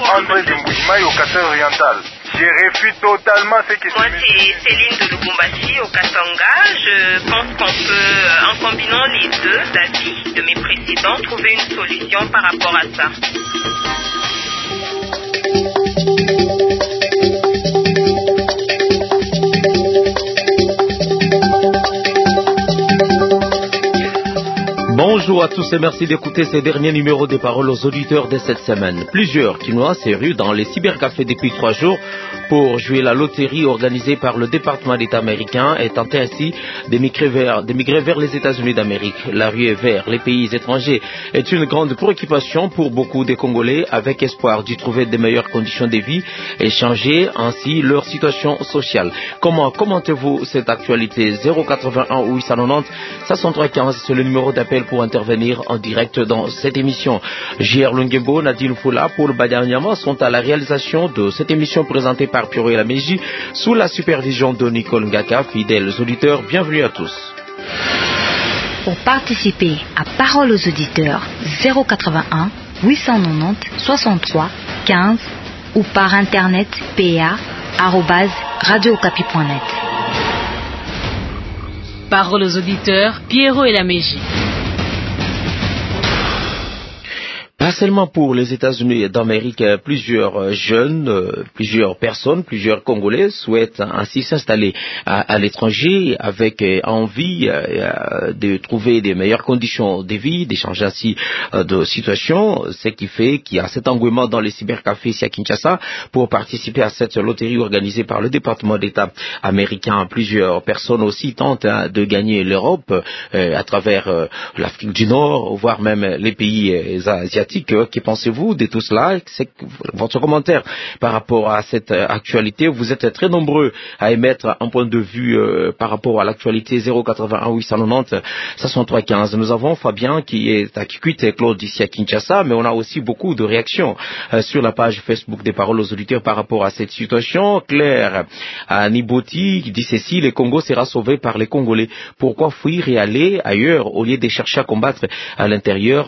André de Mbujimai au Kassai oriental. Je réfute totalement ce qui se Moi, c'est Céline de Lubumbashi au Katanga. Je pense qu'on peut, en combinant les deux avis de mes précédents, trouver une solution par rapport à ça. Bonjour à tous et merci d'écouter ces derniers numéros des paroles aux auditeurs de cette semaine. Plusieurs Quinois s'est rue dans les cybercafés depuis 3 jours pour jouer la loterie organisée par le département d'État américain et tenter ainsi d'émigrer vers les États-Unis d'Amérique. La ruée vers les pays étrangers est une grande préoccupation pour beaucoup des Congolais avec espoir d'y trouver de meilleures conditions de vie et changer ainsi leur situation sociale. Comment commentez-vous cette actualité? 081 890 50315, c'est le numéro d'appel pour intervenir en direct dans cette émission. J.R. Lungembo, Nadine Foula, Paul Badianyama sont à la réalisation de cette émission présentée par Pierrot et Lameji sous la supervision de Nicole Ngaka. Fidèles auditeurs, bienvenue à tous. Pour participer à Parole aux auditeurs, 081 890 63 15 ou par internet pa@radiocapi.net. Parole aux auditeurs, Pierrot et Lameji. Pas seulement pour les États-Unis d'Amérique, plusieurs jeunes, plusieurs personnes, plusieurs Congolais souhaitent ainsi s'installer à l'étranger avec envie de trouver des meilleures conditions de vie, d'échanger ainsi de situation, ce qui fait qu'il y a cet engouement dans les cybercafés ici à Kinshasa pour participer à cette loterie organisée par le département d'État américain. Plusieurs personnes aussi tentent de gagner l'Europe à travers l'Afrique du Nord, voire même les pays asiatiques. Que pensez-vous de tout cela? C'est votre commentaire par rapport à cette actualité. Vous êtes très nombreux à émettre un point de vue par rapport à l'actualité. 081 890 50315. Nous avons Fabien qui est à Kikwit et Claude ici à Kinshasa, mais on a aussi beaucoup de réactions sur la page Facebook des Paroles aux auditeurs par rapport à cette situation. Claire à Niboti qui dit ceci: le Congo sera sauvé par les Congolais. Pourquoi fuir et aller ailleurs au lieu de chercher à combattre à l'intérieur?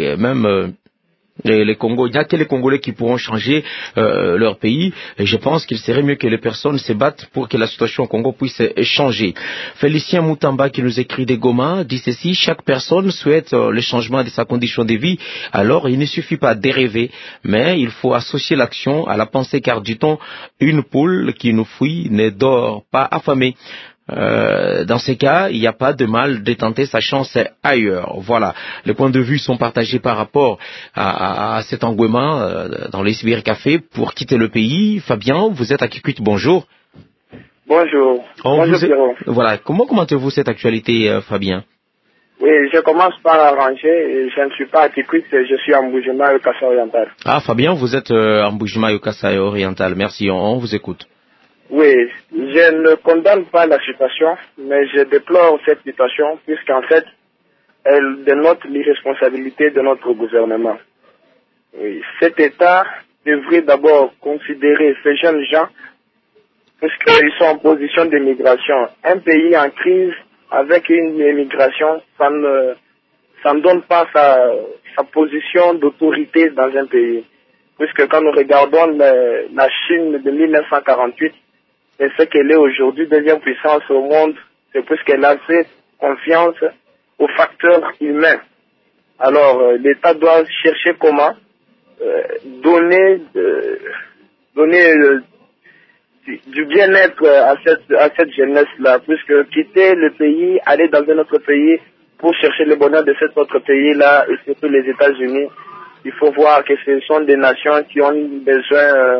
Les Congos, il n'y a que les Congolais qui pourront changer leur pays, et je pense qu'il serait mieux que les personnes se battent pour que la situation au Congo puisse changer. Félicien Moutamba qui nous écrit des Goma dit ceci: chaque personne souhaite le changement de sa condition de vie, alors il ne suffit pas de rêver, mais il faut associer l'action à la pensée, car dit-on, une poule qui nous fuit ne dort pas affamée. Dans ces cas, il n'y a pas de mal de tenter sa chance ailleurs. Voilà, les points de vue sont partagés par rapport à cet engouement dans les cybercafés pour quitter le pays. Fabien, vous êtes à Kikwit, bonjour. Bonjour. Bonjour Pierrot. Voilà, comment commentez-vous cette actualité, Fabien? Oui, je commence par arranger. Je ne suis pas à Kikwit, je suis à Mbujimai au Kassai oriental. Ah, Fabien, vous êtes à Mbujimai au Kassai oriental. Merci, on vous écoute. Oui, je ne condamne pas la situation, mais je déplore cette situation puisqu'en fait, elle dénote l'irresponsabilité de notre gouvernement. Oui, cet État devrait d'abord considérer ces jeunes gens puisqu'ils sont en position d'émigration. Un pays en crise avec une émigration, ça ne donne pas sa position d'autorité dans un pays. Puisque quand nous regardons la Chine de 1948, et ce qu'elle est aujourd'hui, deuxième puissance au monde, c'est puisqu'elle a fait confiance aux facteurs humains. Alors, l'État doit chercher comment donner du bien-être à cette jeunesse-là, puisque quitter le pays, aller dans un autre pays pour chercher le bonheur de cet autre pays-là, et surtout les États-Unis, il faut voir que ce sont des nations qui ont besoin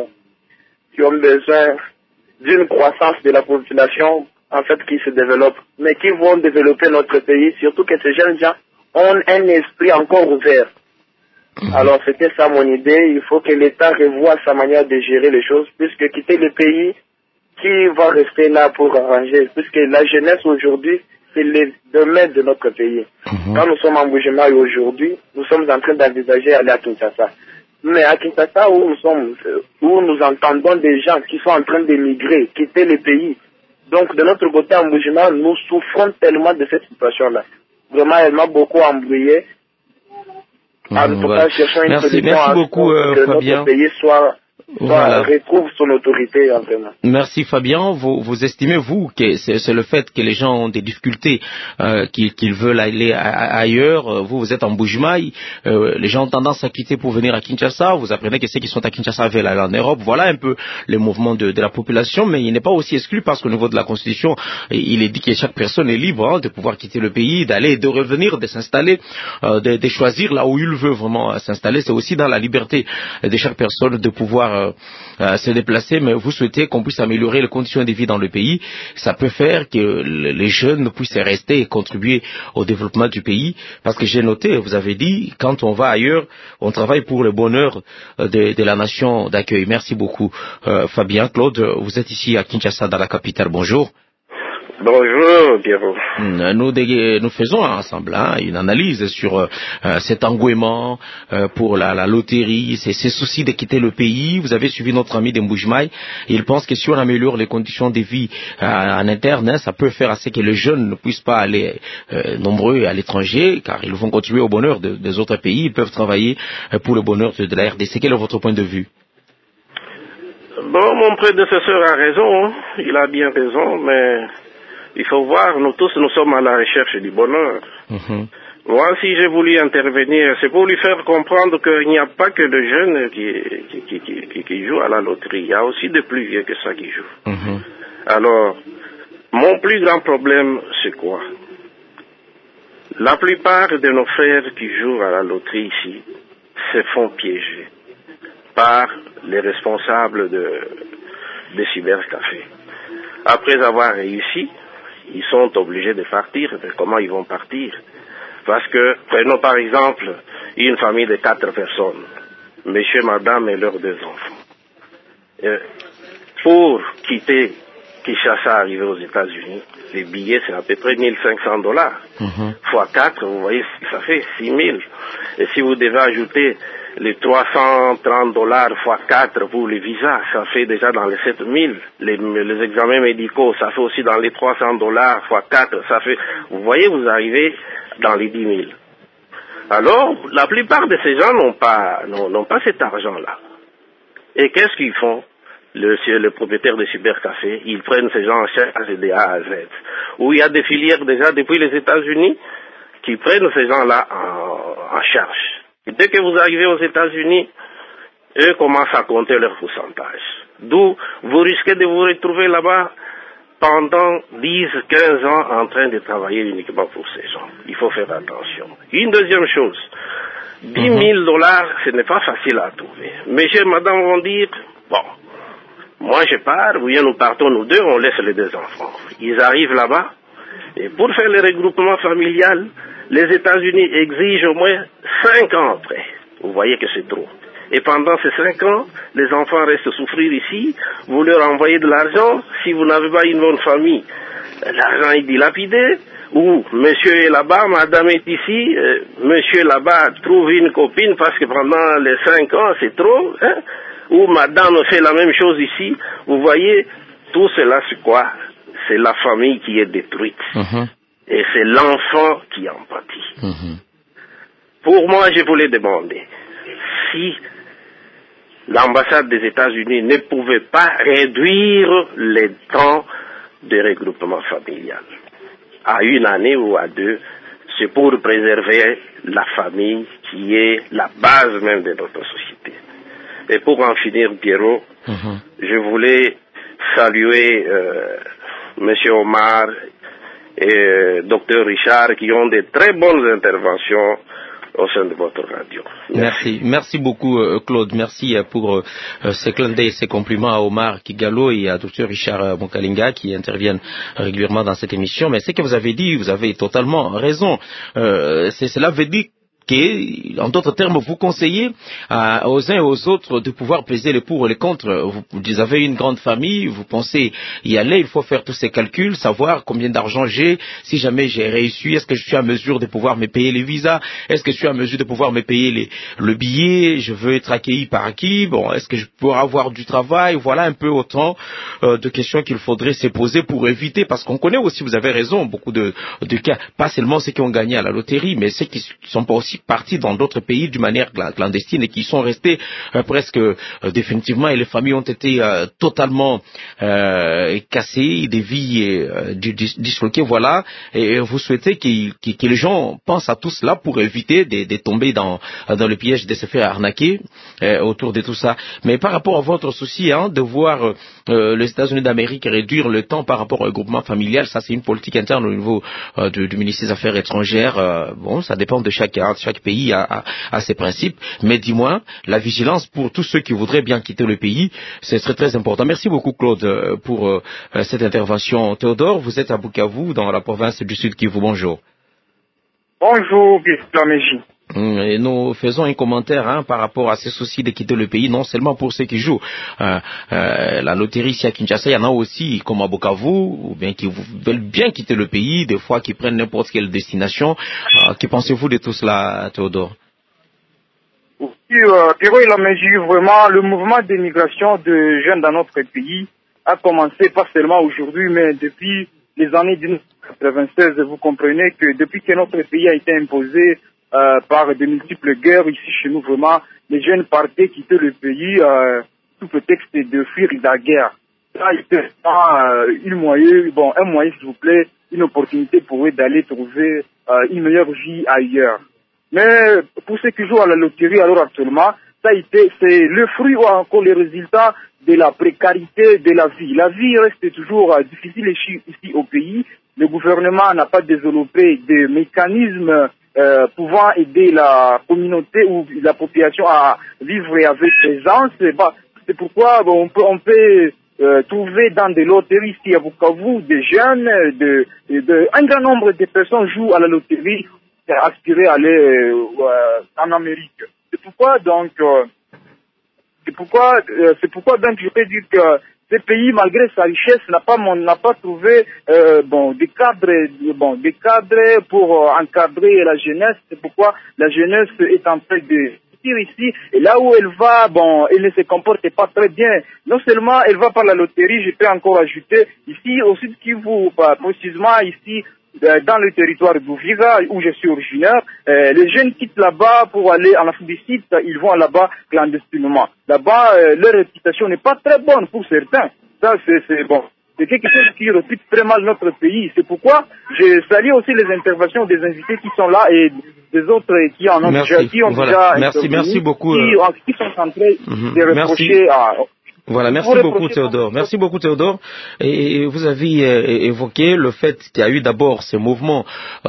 d'une croissance de la population, en fait, qui se développe, mais qui vont développer notre pays, surtout que ces jeunes gens ont un esprit encore ouvert. Alors, c'était ça mon idée. Il faut que l'État revoie sa manière de gérer les choses, puisque quitter le pays, qui va rester là pour arranger? Puisque la jeunesse aujourd'hui, c'est le demain de notre pays. Quand nous sommes en Mbujimai aujourd'hui, nous sommes en train d'envisager aller à Kinshasa. Mais à Kinshasa, où nous entendons des gens qui sont en train d'émigrer, quitter le pays. Donc, de notre côté, en Mbujimai, nous souffrons tellement de cette situation-là. Vraiment, elle m'a beaucoup embrouillé. En tout cas, cherchons une solution merci beaucoup, que Fabien. notre pays retrouve son autorité, vraiment. Merci Fabien. Vous estimez, vous, que c'est le fait que les gens ont des difficultés, qu'ils veulent aller ailleurs. Vous êtes en Bujumaï. Les gens ont tendance à quitter pour venir à Kinshasa. Vous apprenez que ceux qui sont à Kinshasa veulent aller en Europe. Voilà un peu le mouvement de la population, mais il n'est pas aussi exclu parce qu'au niveau de la Constitution, il est dit que chaque personne est libre de pouvoir quitter le pays, d'aller, de revenir, de s'installer, de choisir là où il veut vraiment s'installer. C'est aussi dans la liberté de chaque personne de pouvoir se déplacer, mais vous souhaitez qu'on puisse améliorer les conditions de vie dans le pays. Ça peut faire que les jeunes puissent rester et contribuer au développement du pays, parce que j'ai noté, vous avez dit, quand on va ailleurs, on travaille pour le bonheur de la nation d'accueil. Merci beaucoup, Fabien. Claude, vous êtes ici à Kinshasa, dans la capitale. Bonjour. Bonjour, Pierrot. Nous faisons ensemble une analyse sur cet engouement pour la loterie, ces soucis de quitter le pays. Vous avez suivi notre ami de Mbujimaï. Il pense que si on améliore les conditions de vie en interne, ça peut faire à ce que les jeunes ne puissent pas aller nombreux à l'étranger, car ils vont contribuer au bonheur des autres pays. Ils peuvent travailler pour le bonheur de la RDC. Quel est votre point de vue? Bon, mon prédécesseur a raison. Il a bien raison, mais il faut voir, nous tous, nous sommes à la recherche du bonheur. Moi, si j'ai voulu intervenir, c'est pour lui faire comprendre qu'il n'y a pas que de jeunes qui jouent à la loterie. Il y a aussi des plus vieux que ça qui jouent. Alors, mon plus grand problème, c'est quoi? La plupart de nos frères qui jouent à la loterie ici se font piéger par les responsables des cybercafés. Après avoir réussi, ils sont obligés de partir. Mais comment ils vont partir? Parce que, prenons par exemple une famille de 4 personnes, monsieur, madame et leurs 2 enfants. Pour quitter Kinshasa, arriver aux États-Unis, les billets c'est à peu près $1,500. Fois 4, vous voyez ce que ça fait, 6 000. Et si vous devez ajouter les $330 fois 4 pour les visas, ça fait déjà dans les 7 000. Les examens médicaux, ça fait aussi dans les $300 fois 4, ça fait, vous voyez, vous arrivez dans les 10 000. Alors, la plupart de ces gens n'ont pas cet argent-là. Et qu'est-ce qu'ils font? Le propriétaire de cybercafé, ils prennent ces gens en charge de A à Z. Où il y a des filières déjà depuis les États-Unis qui prennent ces gens-là en charge. Et dès que vous arrivez aux États-Unis, eux commencent à compter leur pourcentage. D'où vous risquez de vous retrouver là-bas pendant 10, 15 ans en train de travailler uniquement pour ces gens. Il faut faire attention. Une deuxième chose, $10 000, ce n'est pas facile à trouver. Monsieur et madame vont dire, bon, moi je pars, ou bien nous partons nous deux, on laisse les 2 enfants. Ils arrivent là-bas, et pour faire le regroupement familial, les États-Unis exigent au moins 5 ans après. Vous voyez que c'est trop. Et pendant ces 5 ans, les enfants restent souffrir ici, vous leur envoyez de l'argent, si vous n'avez pas une bonne famille, l'argent est dilapidé, ou monsieur est là-bas, madame est ici, monsieur là-bas trouve une copine parce que pendant les 5 ans c'est trop, hein, ou madame fait la même chose ici, vous voyez, tout cela c'est quoi? C'est la famille qui est détruite. Et c'est l'enfant qui en pâtit. Pour moi, je voulais demander si l'ambassade des États-Unis ne pouvait pas réduire les temps de regroupement familial à 1 année ou à 2, c'est pour préserver la famille qui est la base même de notre société. Et pour en finir, Pierrot, je voulais saluer Monsieur Omar et Dr Richard qui ont de très bonnes interventions au sein de votre radio. Merci beaucoup Claude, merci pour ces clins d'œil et ces compliments à Omar Kigalo et à Dr Richard Mukalinga qui interviennent régulièrement dans cette émission. Mais ce que vous avez dit, vous avez totalement raison. Cela veut dire que, en d'autres termes, vous conseillez aux uns et aux autres de pouvoir peser les pour et les contre. Vous avez une grande famille, vous pensez y aller, il faut faire tous ces calculs, savoir combien d'argent j'ai, si jamais j'ai réussi, est-ce que je suis à mesure de pouvoir me payer les visas, est-ce que je suis à mesure de pouvoir me payer le billet, je veux être accueilli par qui, bon, est-ce que je pourrais avoir du travail, voilà un peu autant de questions qu'il faudrait se poser pour éviter, parce qu'on connaît aussi, vous avez raison, beaucoup de cas, pas seulement ceux qui ont gagné à la loterie, mais ceux qui ne sont pas aussi partis dans d'autres pays d'une manière clandestine et qui sont restés presque définitivement, et les familles ont été totalement cassées, des vies disloquées, voilà. Et vous souhaitez que les gens pensent à tout cela pour éviter de tomber dans le piège de se faire arnaquer autour de tout ça. Mais par rapport à votre souci de voir les États-Unis d'Amérique réduire le temps par rapport au regroupement familial, ça c'est une politique interne au niveau du ministère des Affaires étrangères. Bon, ça dépend de chaque pays à ses principes. Mais dis-moi, la vigilance pour tous ceux qui voudraient bien quitter le pays, ce serait très important. Merci beaucoup Claude pour cette intervention. Théodore, vous êtes à Bukavu, dans la province du Sud Kivu. Bonjour. Bonjour, Christian Méji. Et nous faisons un commentaire par rapport à ces soucis de quitter le pays, non seulement pour ceux qui jouent la loterie ici à Kinshasa, il y en a aussi comme à Bukavu, ou bien qui veulent bien quitter le pays, des fois qui prennent n'importe quelle destination. Que pensez-vous de tout cela, Théodore? Oui, Pierrot, il a mesuré vraiment le mouvement d'émigration de jeunes dans notre pays a commencé pas seulement aujourd'hui, mais depuis les années 1996. Vous comprenez que depuis que notre pays a été imposé par de multiples guerres ici chez nous, vraiment, les jeunes partaient quitter le pays sous prétexte de fuir la guerre. Ça, c'était un moyen, s'il vous plaît, une opportunité pour eux d'aller trouver une meilleure vie ailleurs. Mais pour ceux qui jouent à la loterie alors actuellement, c'est le fruit ou encore le résultat de la précarité de la vie. La vie reste toujours difficile ici au pays. Le gouvernement n'a pas développé des mécanismes pouvant aider la communauté ou la population à vivre avec aisance. C'est pourquoi on peut trouver dans des loteries ici à Bukavu des jeunes, un grand nombre de personnes jouent à la loterie, aspirer à aller en Amérique. C'est pourquoi donc je peux dire que ce pays, malgré sa richesse, n'a pas trouvé des cadres pour encadrer la jeunesse. C'est pourquoi la jeunesse est en train de sortir ici, et là où elle va, elle ne se comporte pas très bien. Non seulement elle va par la loterie, je peux encore ajouter ici au Sud Kivu, précisément ici dans le territoire d'Uvira, où je suis originaire, les jeunes quittent là-bas pour aller en Afrique du Sud, ils vont là-bas clandestinement. Là-bas, leur réputation n'est pas très bonne pour certains. Ça, c'est bon. C'est quelque chose qui reflète très mal notre pays. C'est pourquoi je salue aussi les interventions des invités qui sont là et des autres qui en ont déjà Merci beaucoup. Qui sont en train de reprocher à... Voilà, merci beaucoup Théodore. Merci beaucoup Théodore. Et vous avez évoqué le fait qu'il y a eu d'abord ce mouvement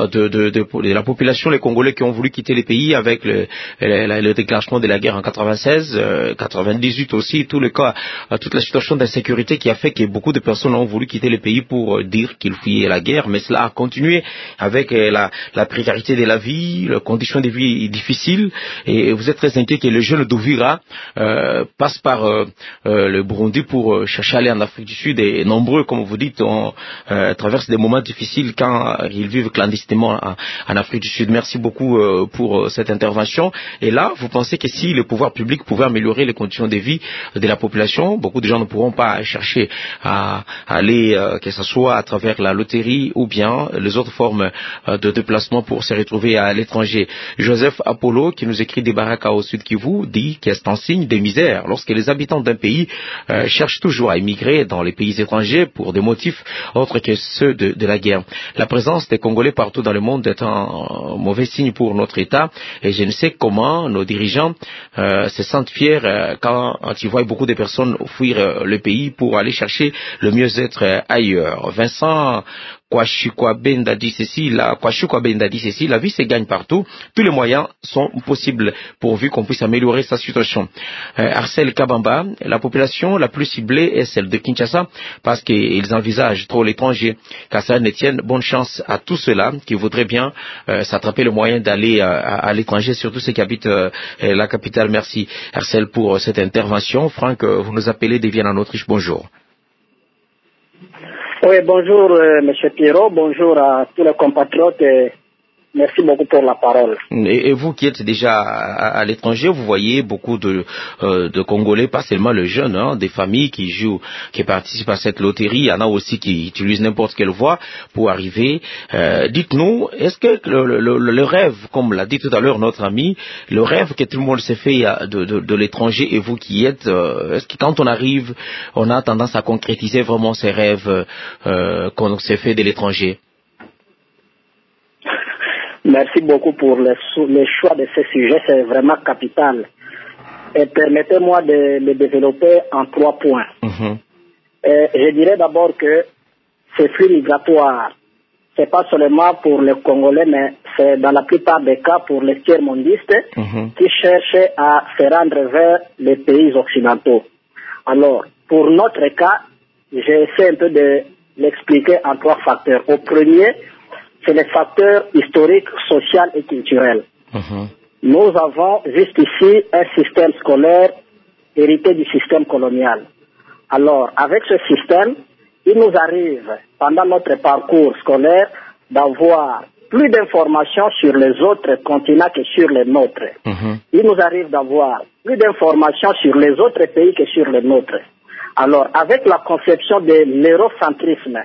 de la population, les Congolais qui ont voulu quitter les pays avec le déclenchement de la guerre en 96, 98 aussi, toute la situation d'insécurité qui a fait que beaucoup de personnes ont voulu quitter les pays pour dire qu'ils fuyaient la guerre, mais cela a continué avec la précarité de la vie, les conditions de vie difficiles, et vous êtes très inquiet que les jeunes d'Uvira passent par le Burundi pour chercher à aller en Afrique du Sud, et nombreux, comme vous dites, traversent des moments difficiles quand ils vivent clandestinement en Afrique du Sud. Merci beaucoup pour cette intervention. Et là, vous pensez que si le pouvoir public pouvait améliorer les conditions de vie de la population, beaucoup de gens ne pourront pas chercher à aller, que ce soit à travers la loterie ou bien les autres formes de déplacement pour se retrouver à l'étranger. Joseph Apollo, qui nous écrit des Baraka au Sud Kivu, dit que c'est un signe de misère lorsque les habitants d'un pays cherchent toujours à émigrer dans les pays étrangers pour des motifs autres que ceux de la guerre. La présence des Congolais partout dans le monde est un mauvais signe pour notre État, et je ne sais comment nos dirigeants se sentent fiers quand ils voient beaucoup de personnes fuir le pays pour aller chercher le mieux-être ailleurs. Vincent Kwashukwa Benda dit ceci, la vie se gagne partout, tous les moyens sont possibles pourvu qu'on puisse améliorer sa situation. Arcel Kabamba, la population la plus ciblée est celle de Kinshasa parce qu'ils envisagent trop l'étranger. Qu'à ça ne tienne, bonne chance à tous ceux-là qui voudraient bien s'attraper le moyen d'aller à l'étranger, surtout ceux qui habitent la capitale. Merci Arcel pour cette intervention. Franck, vous nous appelez de Vienne en Autriche, bonjour. Oui, bonjour Monsieur Pierrot, bonjour à tous les compatriotes Merci beaucoup pour la parole. Et vous qui êtes déjà à l'étranger, vous voyez beaucoup de Congolais, pas seulement les jeunes, hein, des familles qui jouent, qui participent à cette loterie. Il y en a aussi qui utilisent n'importe quelle voie pour arriver. Dites-nous, est-ce que le rêve, comme l'a dit tout à l'heure notre ami, le rêve que tout le monde s'est fait de l'étranger, et vous qui êtes, est-ce que quand on arrive, on a tendance à concrétiser vraiment ces rêves qu'on s'est fait de l'étranger? Merci beaucoup pour le choix de ce sujet, c'est vraiment capital. Et permettez-moi de le développer en 3 points. Je dirais d'abord que ces flux migratoires, c'est pas seulement pour les Congolais, mais c'est dans la plupart des cas pour les tiers-mondistes qui cherchent à se rendre vers les pays occidentaux. Alors, pour notre cas, j'essaie un peu de l'expliquer en 3 facteurs. Au premier, c'est les facteurs historiques, sociaux et culturels. Nous avons jusqu'ici un système scolaire hérité du système colonial. Alors, avec ce système, il nous arrive, pendant notre parcours scolaire, d'avoir plus d'informations sur les autres continents que sur les nôtres. Il nous arrive d'avoir plus d'informations sur les autres pays que sur les nôtres. Alors, avec la conception de l'eurocentrisme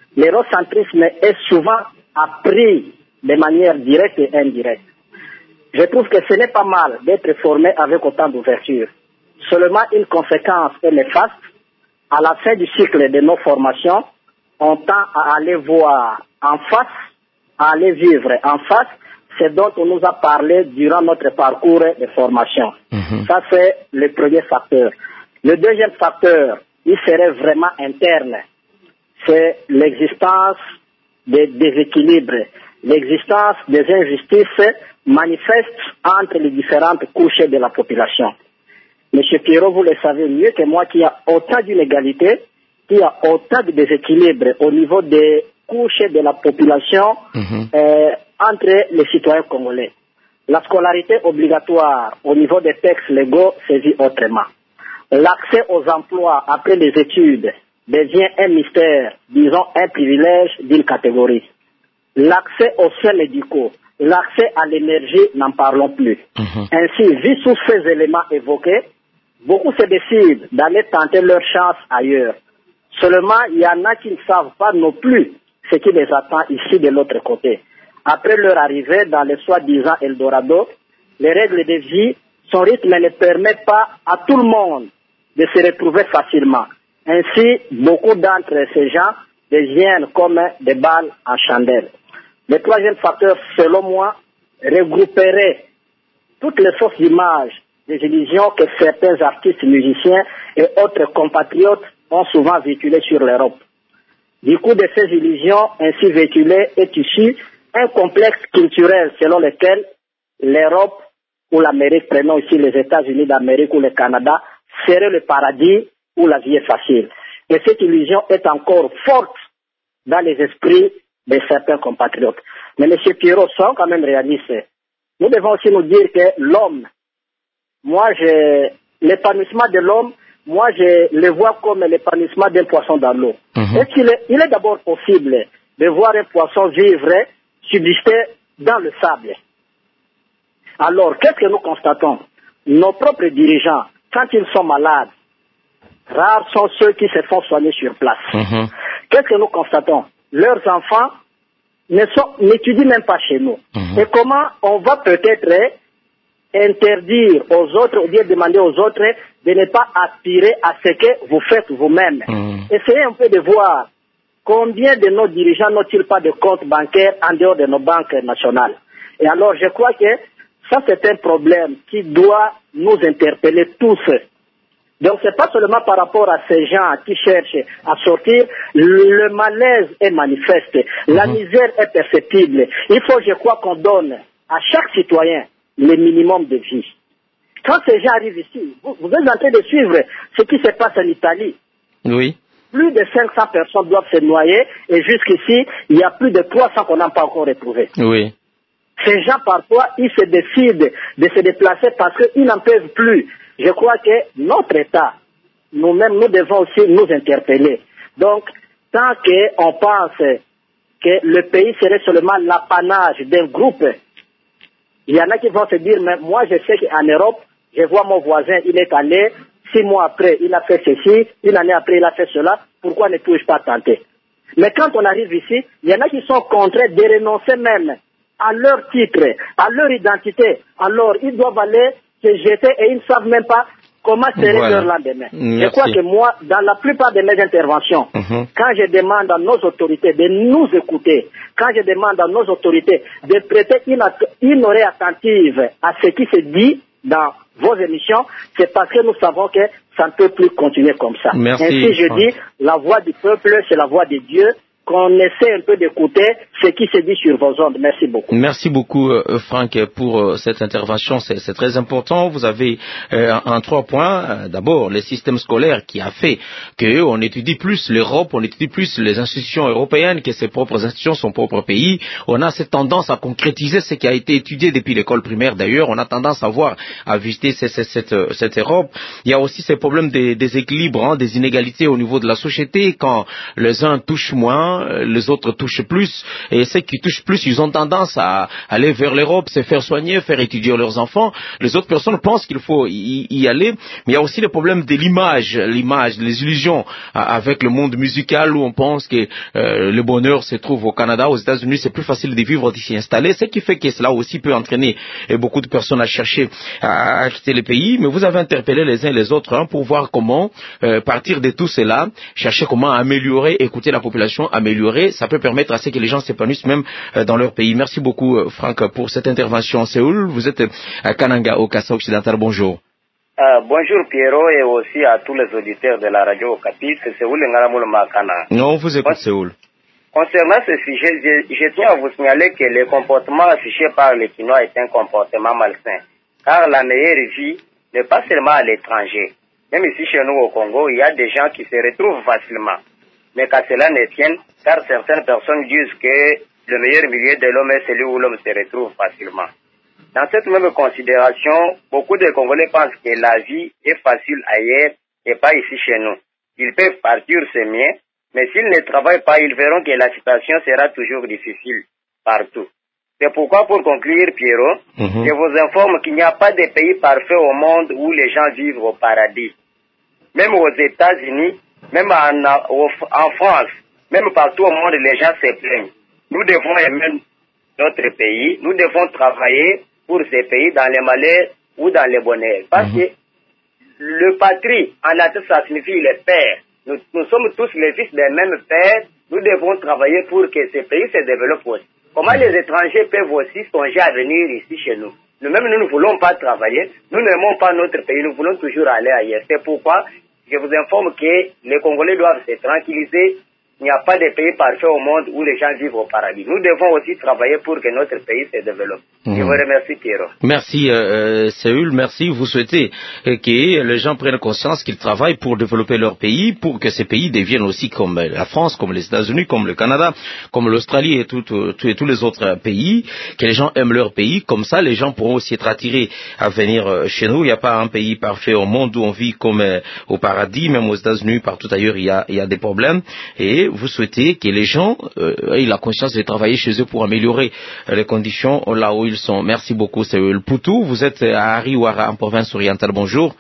est souvent appris de manière directe et indirecte. Je trouve que ce n'est pas mal d'être formé avec autant d'ouverture. Seulement une conséquence est néfaste. À la fin du cycle de nos formations, on tend à aller voir en face, à aller vivre en face, ce dont on nous a parlé durant notre parcours de formation. Ça, c'est le premier facteur. Le deuxième facteur, il serait vraiment interne. C'est l'existence des déséquilibres, l'existence des injustices manifestes entre les différentes couches de la population. Monsieur Pierrot, vous le savez mieux que moi qu'il y a autant d'inégalités, qu'il y a autant de déséquilibres au niveau des couches de la population entre les citoyens congolais. La scolarité obligatoire au niveau des textes légaux se vit autrement. L'accès aux emplois après les études devient un mystère, disons un privilège d'une catégorie. L'accès aux soins médicaux, l'accès à l'énergie, n'en parlons plus. Ainsi, vu tous ces éléments évoqués, beaucoup se décident d'aller tenter leur chance ailleurs. Seulement, il y en a qui ne savent pas non plus ce qui les attend ici de l'autre côté. Après leur arrivée dans le soi-disant Eldorado, les règles de vie, son rythme ne permet pas à tout le monde de se retrouver facilement. Ainsi, beaucoup d'entre ces gens deviennent comme des balles en chandelle. Le troisième facteur, selon moi, regrouperait toutes les fausses images des illusions que certains artistes, musiciens et autres compatriotes ont souvent véhiculées sur l'Europe. Du coup, de ces illusions ainsi véhiculées est issu un complexe culturel selon lequel l'Europe ou l'Amérique, prenons ici les États-Unis d'Amérique ou le Canada, serait le paradis où la vie est facile. Et cette illusion est encore forte dans les esprits de certains compatriotes. Mais M. Pierrot, soyons quand même réalistes. Nous devons aussi nous dire que l'homme, l'épanouissement de l'homme, moi je le vois comme l'épanouissement d'un poisson dans l'eau. Est-ce qu'il est d'abord possible de voir un poisson vivre, subsister dans le sable? Alors, qu'est-ce que nous constatons? Nos propres dirigeants, quand ils sont malades, rares sont ceux qui se font soigner sur place. Qu'est-ce que nous constatons? Leurs enfants n'étudient même pas chez nous. Et comment on va peut-être interdire aux autres, ou bien demander aux autres de ne pas aspirer à ce que vous faites vous-même? Essayez un peu de voir combien de nos dirigeants n'ont-ils pas de compte bancaire en dehors de nos banques nationales. Et alors, je crois que ça, c'est un problème qui doit nous interpeller tous. Donc, c'est pas seulement par rapport à ces gens qui cherchent à sortir, le malaise est manifeste, la misère est perceptible. Il faut, je crois, qu'on donne à chaque citoyen le minimum de vie. Quand ces gens arrivent ici, vous êtes en train de suivre ce qui se passe en Italie. Oui. Plus de 500 personnes doivent se noyer et jusqu'ici, il y a plus de 300 qu'on n'a pas encore retrouvés. Oui. Ces gens, parfois, ils se décident de se déplacer parce qu'ils n'en peuvent plus. Je crois que notre État, nous-mêmes, nous devons aussi nous interpeller. Donc, tant qu'on pense que le pays serait seulement l'apanage d'un groupe. Il y en a qui vont se dire, mais moi je sais qu'en Europe, je vois mon voisin, il est allé, 6 mois après, il a fait ceci, une année après, il a fait cela, pourquoi ne puis-je pas tenter? Mais quand on arrive ici, il y en a qui sont contraints de renoncer même à leur titre, à leur identité. Alors, ils doivent aller se jeter et ils ne savent même pas comment serait leur lendemain. Merci. Je crois que moi, dans la plupart de mes interventions, quand je demande à nos autorités de nous écouter, quand je demande à nos autorités de prêter une oreille attentive à ce qui se dit dans vos émissions, c'est parce que nous savons que ça ne peut plus continuer comme ça. Merci, ainsi, je dis, la voix du peuple, c'est la voix de Dieu, qu'on essaie un peu d'écouter ce qui se dit sur vos ondes. Merci beaucoup. Merci beaucoup, Franck, pour cette intervention. C'est très important. Vous avez en 3 points. D'abord, le système scolaire qui a fait qu'on étudie plus l'Europe, on étudie plus les institutions européennes que ses propres institutions, son propre pays. On a cette tendance à concrétiser ce qui a été étudié depuis l'école primaire. D'ailleurs, on a tendance à visiter cette Europe. Il y a aussi ces problèmes des déséquilibres, des inégalités au niveau de la société. Quand les uns touchent moins, les autres touchent plus, et ceux qui touchent plus, ils ont tendance à aller vers l'Europe, se faire soigner, faire étudier leurs enfants. Les autres personnes pensent qu'il faut y aller, mais il y a aussi le problème de l'image, les illusions avec le monde musical où on pense que le bonheur se trouve au Canada, aux États-Unis, c'est plus facile de vivre, d'y s'y installer, ce qui fait que cela aussi peut entraîner beaucoup de personnes à chercher à quitter le pays. Mais vous avez interpellé les uns et les autres pour voir comment partir de tout cela, chercher comment améliorer, écouter la population, améliorer, ça peut permettre à ce que les gens s'épanouissent même dans leur pays. Merci beaucoup, Franck, pour cette intervention. Séoul, vous êtes à Kananga, au Kassa occidental. Bonjour. Bonjour Pierrot et aussi à tous les auditeurs de la radio Okapi. C'est Séoul Ngaramoul Makana. Non, on vous écoute, Séoul. Concernant ce sujet, je tiens à vous signaler que le comportement affiché par les Chinois est un comportement malsain. Car la meilleure vie n'est pas seulement à l'étranger. Même ici chez nous au Congo, il y a des gens qui se retrouvent facilement. Mais qu'à cela ne tienne, car certaines personnes disent que le meilleur milieu de l'homme est celui où l'homme se retrouve facilement. Dans cette même considération, beaucoup de Congolais pensent que la vie est facile ailleurs et pas ici chez nous. Ils peuvent partir, c'est mieux, mais s'ils ne travaillent pas, ils verront que la situation sera toujours difficile partout. C'est pourquoi, pour conclure, Pierrot, je vous informe qu'il n'y a pas de pays parfait au monde où les gens vivent au paradis. Même aux États-Unis, même en France, même partout au monde, les gens se plaignent. Nous devons aimer notre pays, nous devons travailler pour ces pays dans les malheurs ou dans les bonheurs. Parce que le patrie, en latin, ça signifie le père. Nous sommes tous les fils des mêmes pères, nous devons travailler pour que ces pays se développent aussi. Comment les étrangers peuvent aussi songer à venir ici chez nous? Nous-mêmes, nous ne voulons pas travailler, nous n'aimons pas notre pays, nous voulons toujours aller ailleurs. C'est pourquoi je vous informe que les Congolais doivent se tranquilliser. Il n'y a pas de pays parfait au monde où les gens vivent au paradis. Nous devons aussi travailler pour que notre pays se développe. Je vous remercie, Pierrot. Merci, Séoul. Merci. Vous souhaitez que les gens prennent conscience qu'ils travaillent pour développer leur pays, pour que ces pays deviennent aussi comme la France, comme les États-Unis, comme le Canada, comme l'Australie et tous les autres pays, que les gens aiment leur pays. Comme ça, les gens pourront aussi être attirés à venir chez nous. Il n'y a pas un pays parfait au monde où on vit comme au paradis. Même aux États-Unis, partout ailleurs, il y a des problèmes. Et vous souhaitez que les gens aient la conscience de travailler chez eux pour améliorer les conditions là où ils sont. Merci beaucoup, c'est le Poutou. Vous êtes à Ariwara, en province orientale. Bonjour.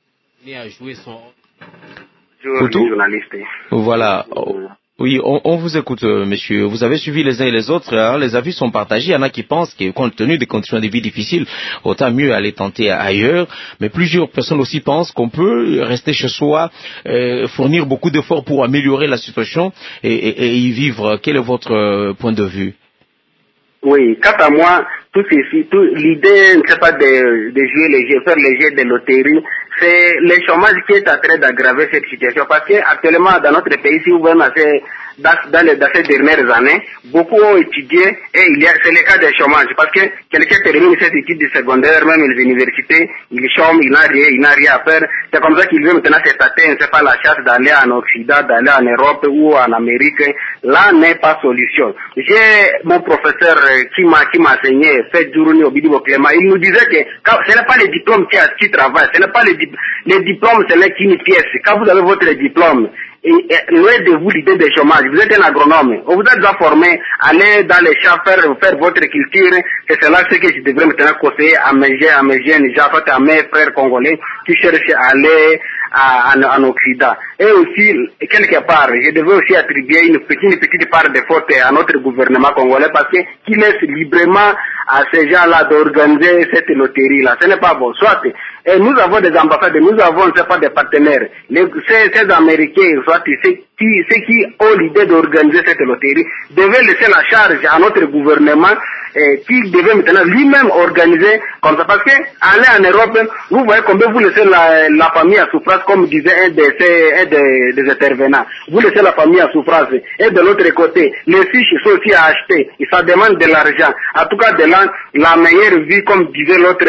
Poutou, journaliste. Voilà. Oui, on vous écoute, monsieur. Vous avez suivi les uns et les autres. Les avis sont partagés. Il y en a qui pensent que, compte tenu des conditions de vie difficiles, autant mieux aller tenter ailleurs. Mais plusieurs personnes aussi pensent qu'on peut rester chez soi, fournir beaucoup d'efforts pour améliorer la situation et y vivre. Quel est votre point de vue? Oui, quant à moi, l'idée, c'est pas de jouer les jeux, faire les jeux de loterie. C'est le chômage qui est en train d'aggraver cette situation parce que actuellement dans notre pays, si vous voyez dans ces dernières années, beaucoup ont étudié et c'est le cas du chômage parce que quelqu'un termine ses études de secondaire, même les universités, il chôme, il n'a rien à faire. C'est comme ça qu'il veut maintenant se tâter, c'est pas la chance d'aller en Occident, d'aller en Europe ou en Amérique. Là n'est pas solution. J'ai mon professeur qui m'a enseigné, fait Djouruni Obidibo Clément, il nous disait que ce n'est pas les diplômes qui travaillent, ce n'est pas les diplômes, ce n'est qu'une pièce. Quand vous avez votre diplôme loin de vous l'idée de chômage. Vous êtes un agronome. On vous a déjà formé, aller dans les champs, faire votre culture. C'est cela ce que je devrais maintenant conseiller à mes jeunes gens, à mes frères congolais qui cherchent à aller en Occident. Et aussi, quelque part, je devais aussi attribuer une petite part de faute à notre gouvernement congolais parce qu'il laisse librement à ces gens-là d'organiser cette loterie-là. Ce n'est pas bon. Soit, nous avons des ambassadeurs, nous avons, je ne sais pas, des partenaires. Ces Américains, soit, ceux qui ont l'idée d'organiser cette loterie, devaient laisser la charge à notre gouvernement qui devait maintenant lui-même organiser comme ça. Parce que aller en Europe, vous voyez combien vous laissez la famille à souffrance, comme disait un des intervenants. Vous laissez la famille à souffrance. Et de l'autre côté, les fiches sont aussi à acheter. Et ça demande de l'argent. En tout cas, la meilleure vie, comme disait l'autre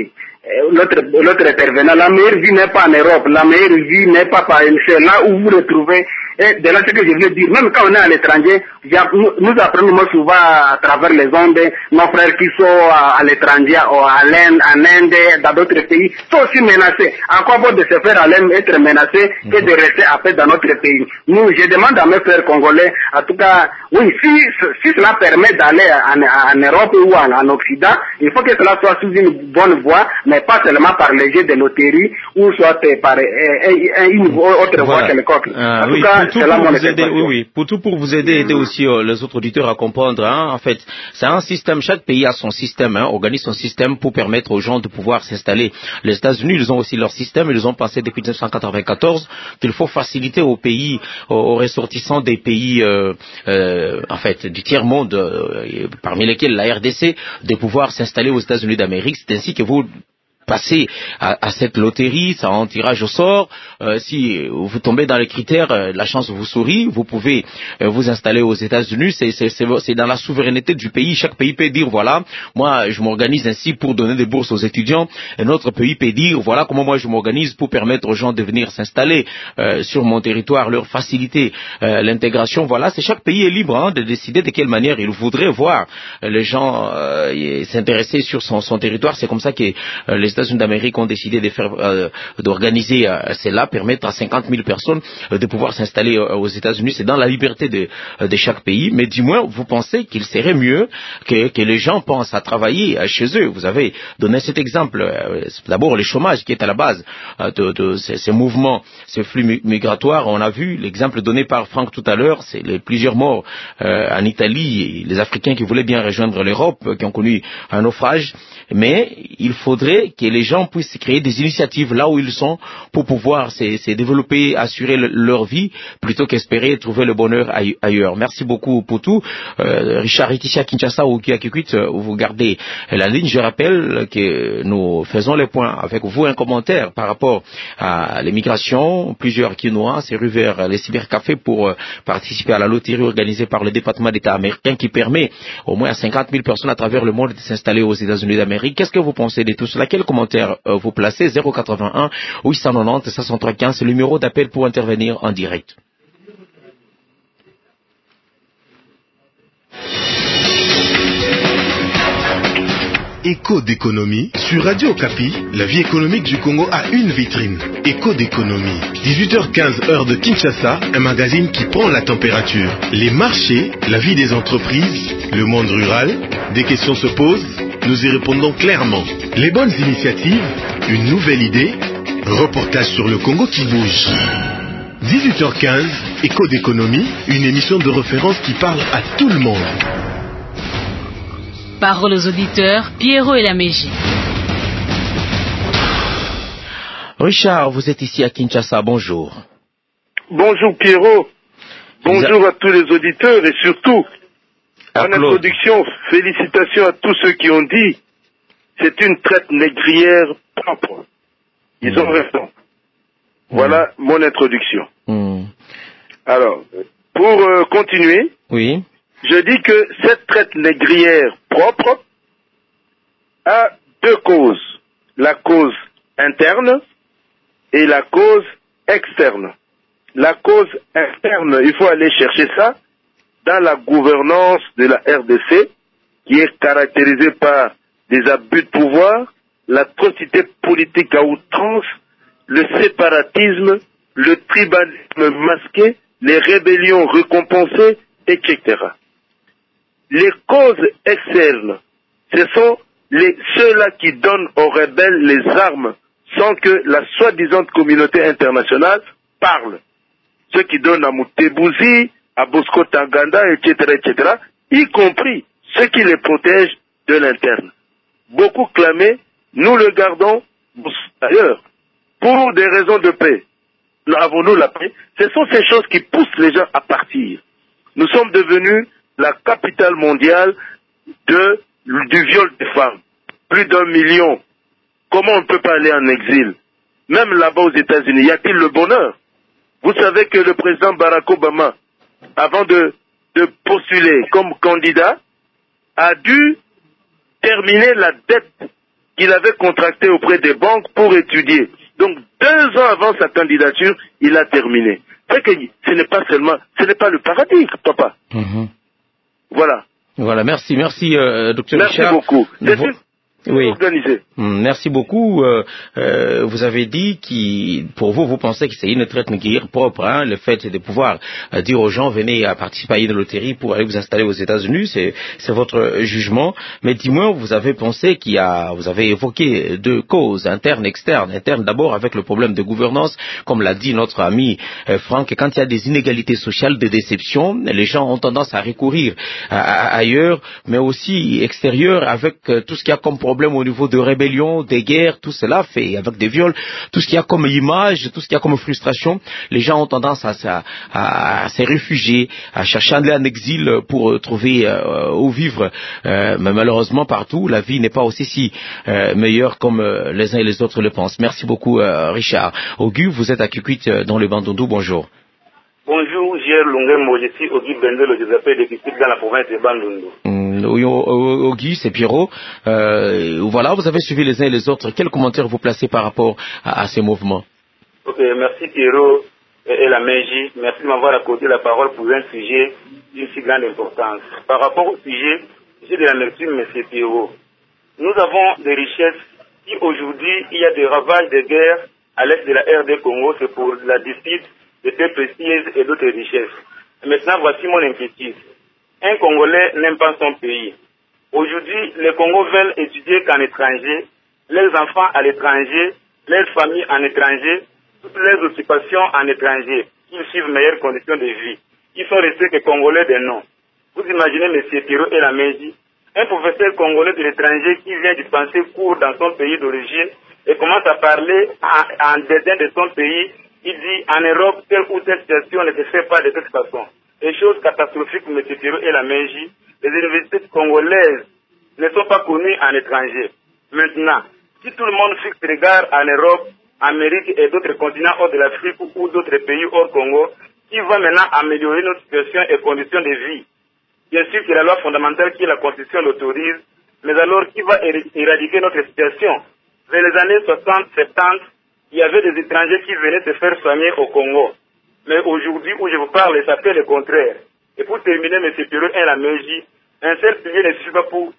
intervenant, la meilleure vie n'est pas en Europe. La meilleure vie n'est pas par c'est là où vous retrouvez. Et de là, ce que je veux dire, même quand on est à l'étranger, nous apprenons souvent à travers les ondes, nos frères qui sont à l'étranger, en Inde, dans d'autres pays, sont aussi menacés. Encore bon de se faire être menacés que de rester à paix dans notre pays. Je demande à mes frères congolais, en tout cas, oui, si cela permet d'aller en Europe ou en Occident, il faut que cela soit sous une bonne voie, mais pas seulement par les jeux de loterie ou soit par une autre voie quelconque. En tout cas, pour vous aider aussi les autres auditeurs à comprendre, en fait, c'est un système, chaque pays a son système, organise son système pour permettre aux gens de pouvoir s'installer. Les États-Unis, ils ont aussi leur système, ils ont pensé depuis 1994 qu'il faut faciliter aux pays, aux ressortissants des pays, en fait, du tiers-monde, parmi lesquels la RDC, de pouvoir s'installer aux États-Unis d'Amérique. C'est ainsi que vous passez à cette loterie, ça en tirage au sort. Si vous tombez dans les critères, la chance vous sourit, vous pouvez vous installer aux États-Unis. C'est dans la souveraineté du pays. Chaque pays peut dire voilà, moi je m'organise ainsi pour donner des bourses aux étudiants. Un autre pays peut dire voilà comment moi je m'organise pour permettre aux gens de venir s'installer sur mon territoire, leur faciliter l'intégration. Voilà, c'est chaque pays est libre de décider de quelle manière il voudrait voir les gens s'intéresser sur son territoire. C'est comme ça que les États-Unis d'Amérique ont décidé d'organiser cela, permettre à 50 000 personnes de pouvoir s'installer aux États-Unis. C'est dans la liberté de chaque pays. Mais du moins, vous pensez qu'il serait mieux que les gens pensent à travailler chez eux. Vous avez donné cet exemple. D'abord, le chômage qui est à la base de ces mouvements, ces flux migratoires. On a vu l'exemple donné par Franck tout à l'heure, c'est les plusieurs morts en Italie, les Africains qui voulaient bien rejoindre l'Europe, qui ont connu un naufrage. Mais il faudrait que les gens puissent créer des initiatives là où ils sont pour pouvoir se développer, assurer leur vie, plutôt qu'espérer trouver le bonheur ailleurs. Merci beaucoup pour tout. Richard Itisha Kinshasa ou Kiakikwit, vous gardez la ligne. Je rappelle que nous faisons les points avec vous, un commentaire par rapport à l'immigration. Plusieurs Quinois s'est rue vers les cybercafés pour participer à la loterie organisée par le département d'État américain qui permet au moins à 50 000 personnes à travers le monde de s'installer aux États-Unis d'Amérique. Qu'est-ce que vous pensez de tout cela? Quel commentaire vous placez? 081 890 63 15, c'est le numéro d'appel pour intervenir en direct. Écho d'économie sur Radio Okapi, la vie économique du Congo a une vitrine. Écho d'économie, 18h15 heure de Kinshasa, un magazine qui prend la température. Les marchés, la vie des entreprises, le monde rural, des questions se posent, nous y répondons clairement. Les bonnes initiatives, une nouvelle idée, reportage sur le Congo qui bouge. 18h15, Écho d'économie, une émission de référence qui parle à tout le monde. Parole aux auditeurs, Pierrot et la Mégie. Richard, vous êtes ici à Kinshasa, bonjour. Bonjour Pierrot, bonjour à tous les auditeurs et surtout, en introduction, félicitations à tous ceux qui ont dit c'est une traite négrière propre. Ils ont raison. Voilà mon introduction. Alors, pour continuer, oui. Je dis que cette traite négrière propre a deux causes. La cause interne et la cause externe. La cause interne, il faut aller chercher ça dans la gouvernance de la RDC, qui est caractérisée par des abus de pouvoir, l'atrocité politique à outrance, le séparatisme le tribalisme masqué, les rébellions récompensées, etc. Les causes externes, ce sont ceux-là qui donnent aux rebelles les armes sans que la soi-disant communauté internationale parle. Ceux qui donnent à Moutebouzi, à Bosco Tanganda, etc., y compris ceux qui les protègent de l'interne. Beaucoup clamaient, nous le gardons d'ailleurs, pour des raisons de paix. Avons-nous la paix? Ce sont ces choses qui poussent les gens à partir. Nous sommes devenus la capitale mondiale du viol des femmes. Plus d'1 million. Comment on ne peut pas aller en exil? Même là-bas aux États-Unis, y a-t-il le bonheur? Vous savez que le président Barack Obama, avant de postuler comme candidat, a dû terminer la dette qu'il avait contractée auprès des banques pour étudier. Donc 2 ans avant sa candidature, il a terminé. C'est que ce n'est pas le paradis, papa. Voilà. Voilà, merci, docteur Richard. Merci beaucoup. Oui. Organisé. Merci beaucoup. Vous avez dit pour vous pensez que c'est une traite négrière propre, hein, le fait de pouvoir dire aux gens venez à participer à une loterie pour aller vous installer aux États-Unis, c'est votre jugement. Mais dis-moi, vous avez pensé vous avez évoqué 2 causes internes, externes. Interne d'abord avec le problème de gouvernance, comme l'a dit notre ami Franck, quand il y a des inégalités sociales, des déceptions, les gens ont tendance à recourir ailleurs, mais aussi extérieur avec tout ce qu'il y a comme problème au niveau de rébellion, des guerres, tout cela fait avec des viols, tout ce qu'il y a comme image, tout ce qu'il y a comme frustration, les gens ont tendance à se réfugier, à chercher à aller en exil pour trouver où vivre. Mais malheureusement partout, la vie n'est pas aussi si meilleure comme les uns et les autres le pensent. Merci beaucoup Richard. Auguste, vous êtes à Kikwit dans le Bandundu, bonjour. Bonjour, J.R. Lungemo, je suis Auguste Bendel, je vous appelle de Kikwit dans la province de Bandundu. Auguste, c'est Pierrot. Voilà, vous avez suivi les uns et les autres. Quels commentaires vous placez par rapport à ces mouvements? Ok, merci Pierrot et la Mégie. Merci de m'avoir accordé la parole pour un sujet d'une si grande importance. Par rapport au sujet, j'ai de l'amertume, monsieur Pierrot. Nous avons des richesses. Si aujourd'hui il y a des ravages de guerre à l'est de la RD Congo, c'est pour la dispute de terres précieuses et d'autres richesses. Et maintenant, voici mon inquiétude. Un Congolais n'aime pas son pays. Aujourd'hui, les Congos veulent étudier qu'en étranger, leurs enfants à l'étranger, leurs familles en étranger, toutes leurs occupations en étranger. Ils suivent meilleures conditions de vie. Ils sont restés que Congolais de nom. Vous imaginez M. Pierrot et la Mégie, un professeur congolais de l'étranger qui vient dispenser cours dans son pays d'origine et commence à parler en dédain de son pays. Il dit en Europe, telle ou telle situation ne se fait pas de toute façon. Les choses catastrophiques, M. Pierrot et la Mégie, les universités congolaises ne sont pas connues en étranger. Maintenant, si tout le monde fixe regard en Europe, Amérique et d'autres continents hors de l'Afrique ou d'autres pays hors Congo, qui va maintenant améliorer notre situation et conditions de vie. Bien sûr que la loi fondamentale qui est la Constitution l'autorise, mais alors qui va éradiquer notre situation? Vers les années 60-70, il y avait des étrangers qui venaient se faire soigner au Congo. Mais aujourd'hui où je vous parle, ça fait le contraire. Et pour terminer, M. Pierrot et la Mégie, un seul pilier ne suffit pas pour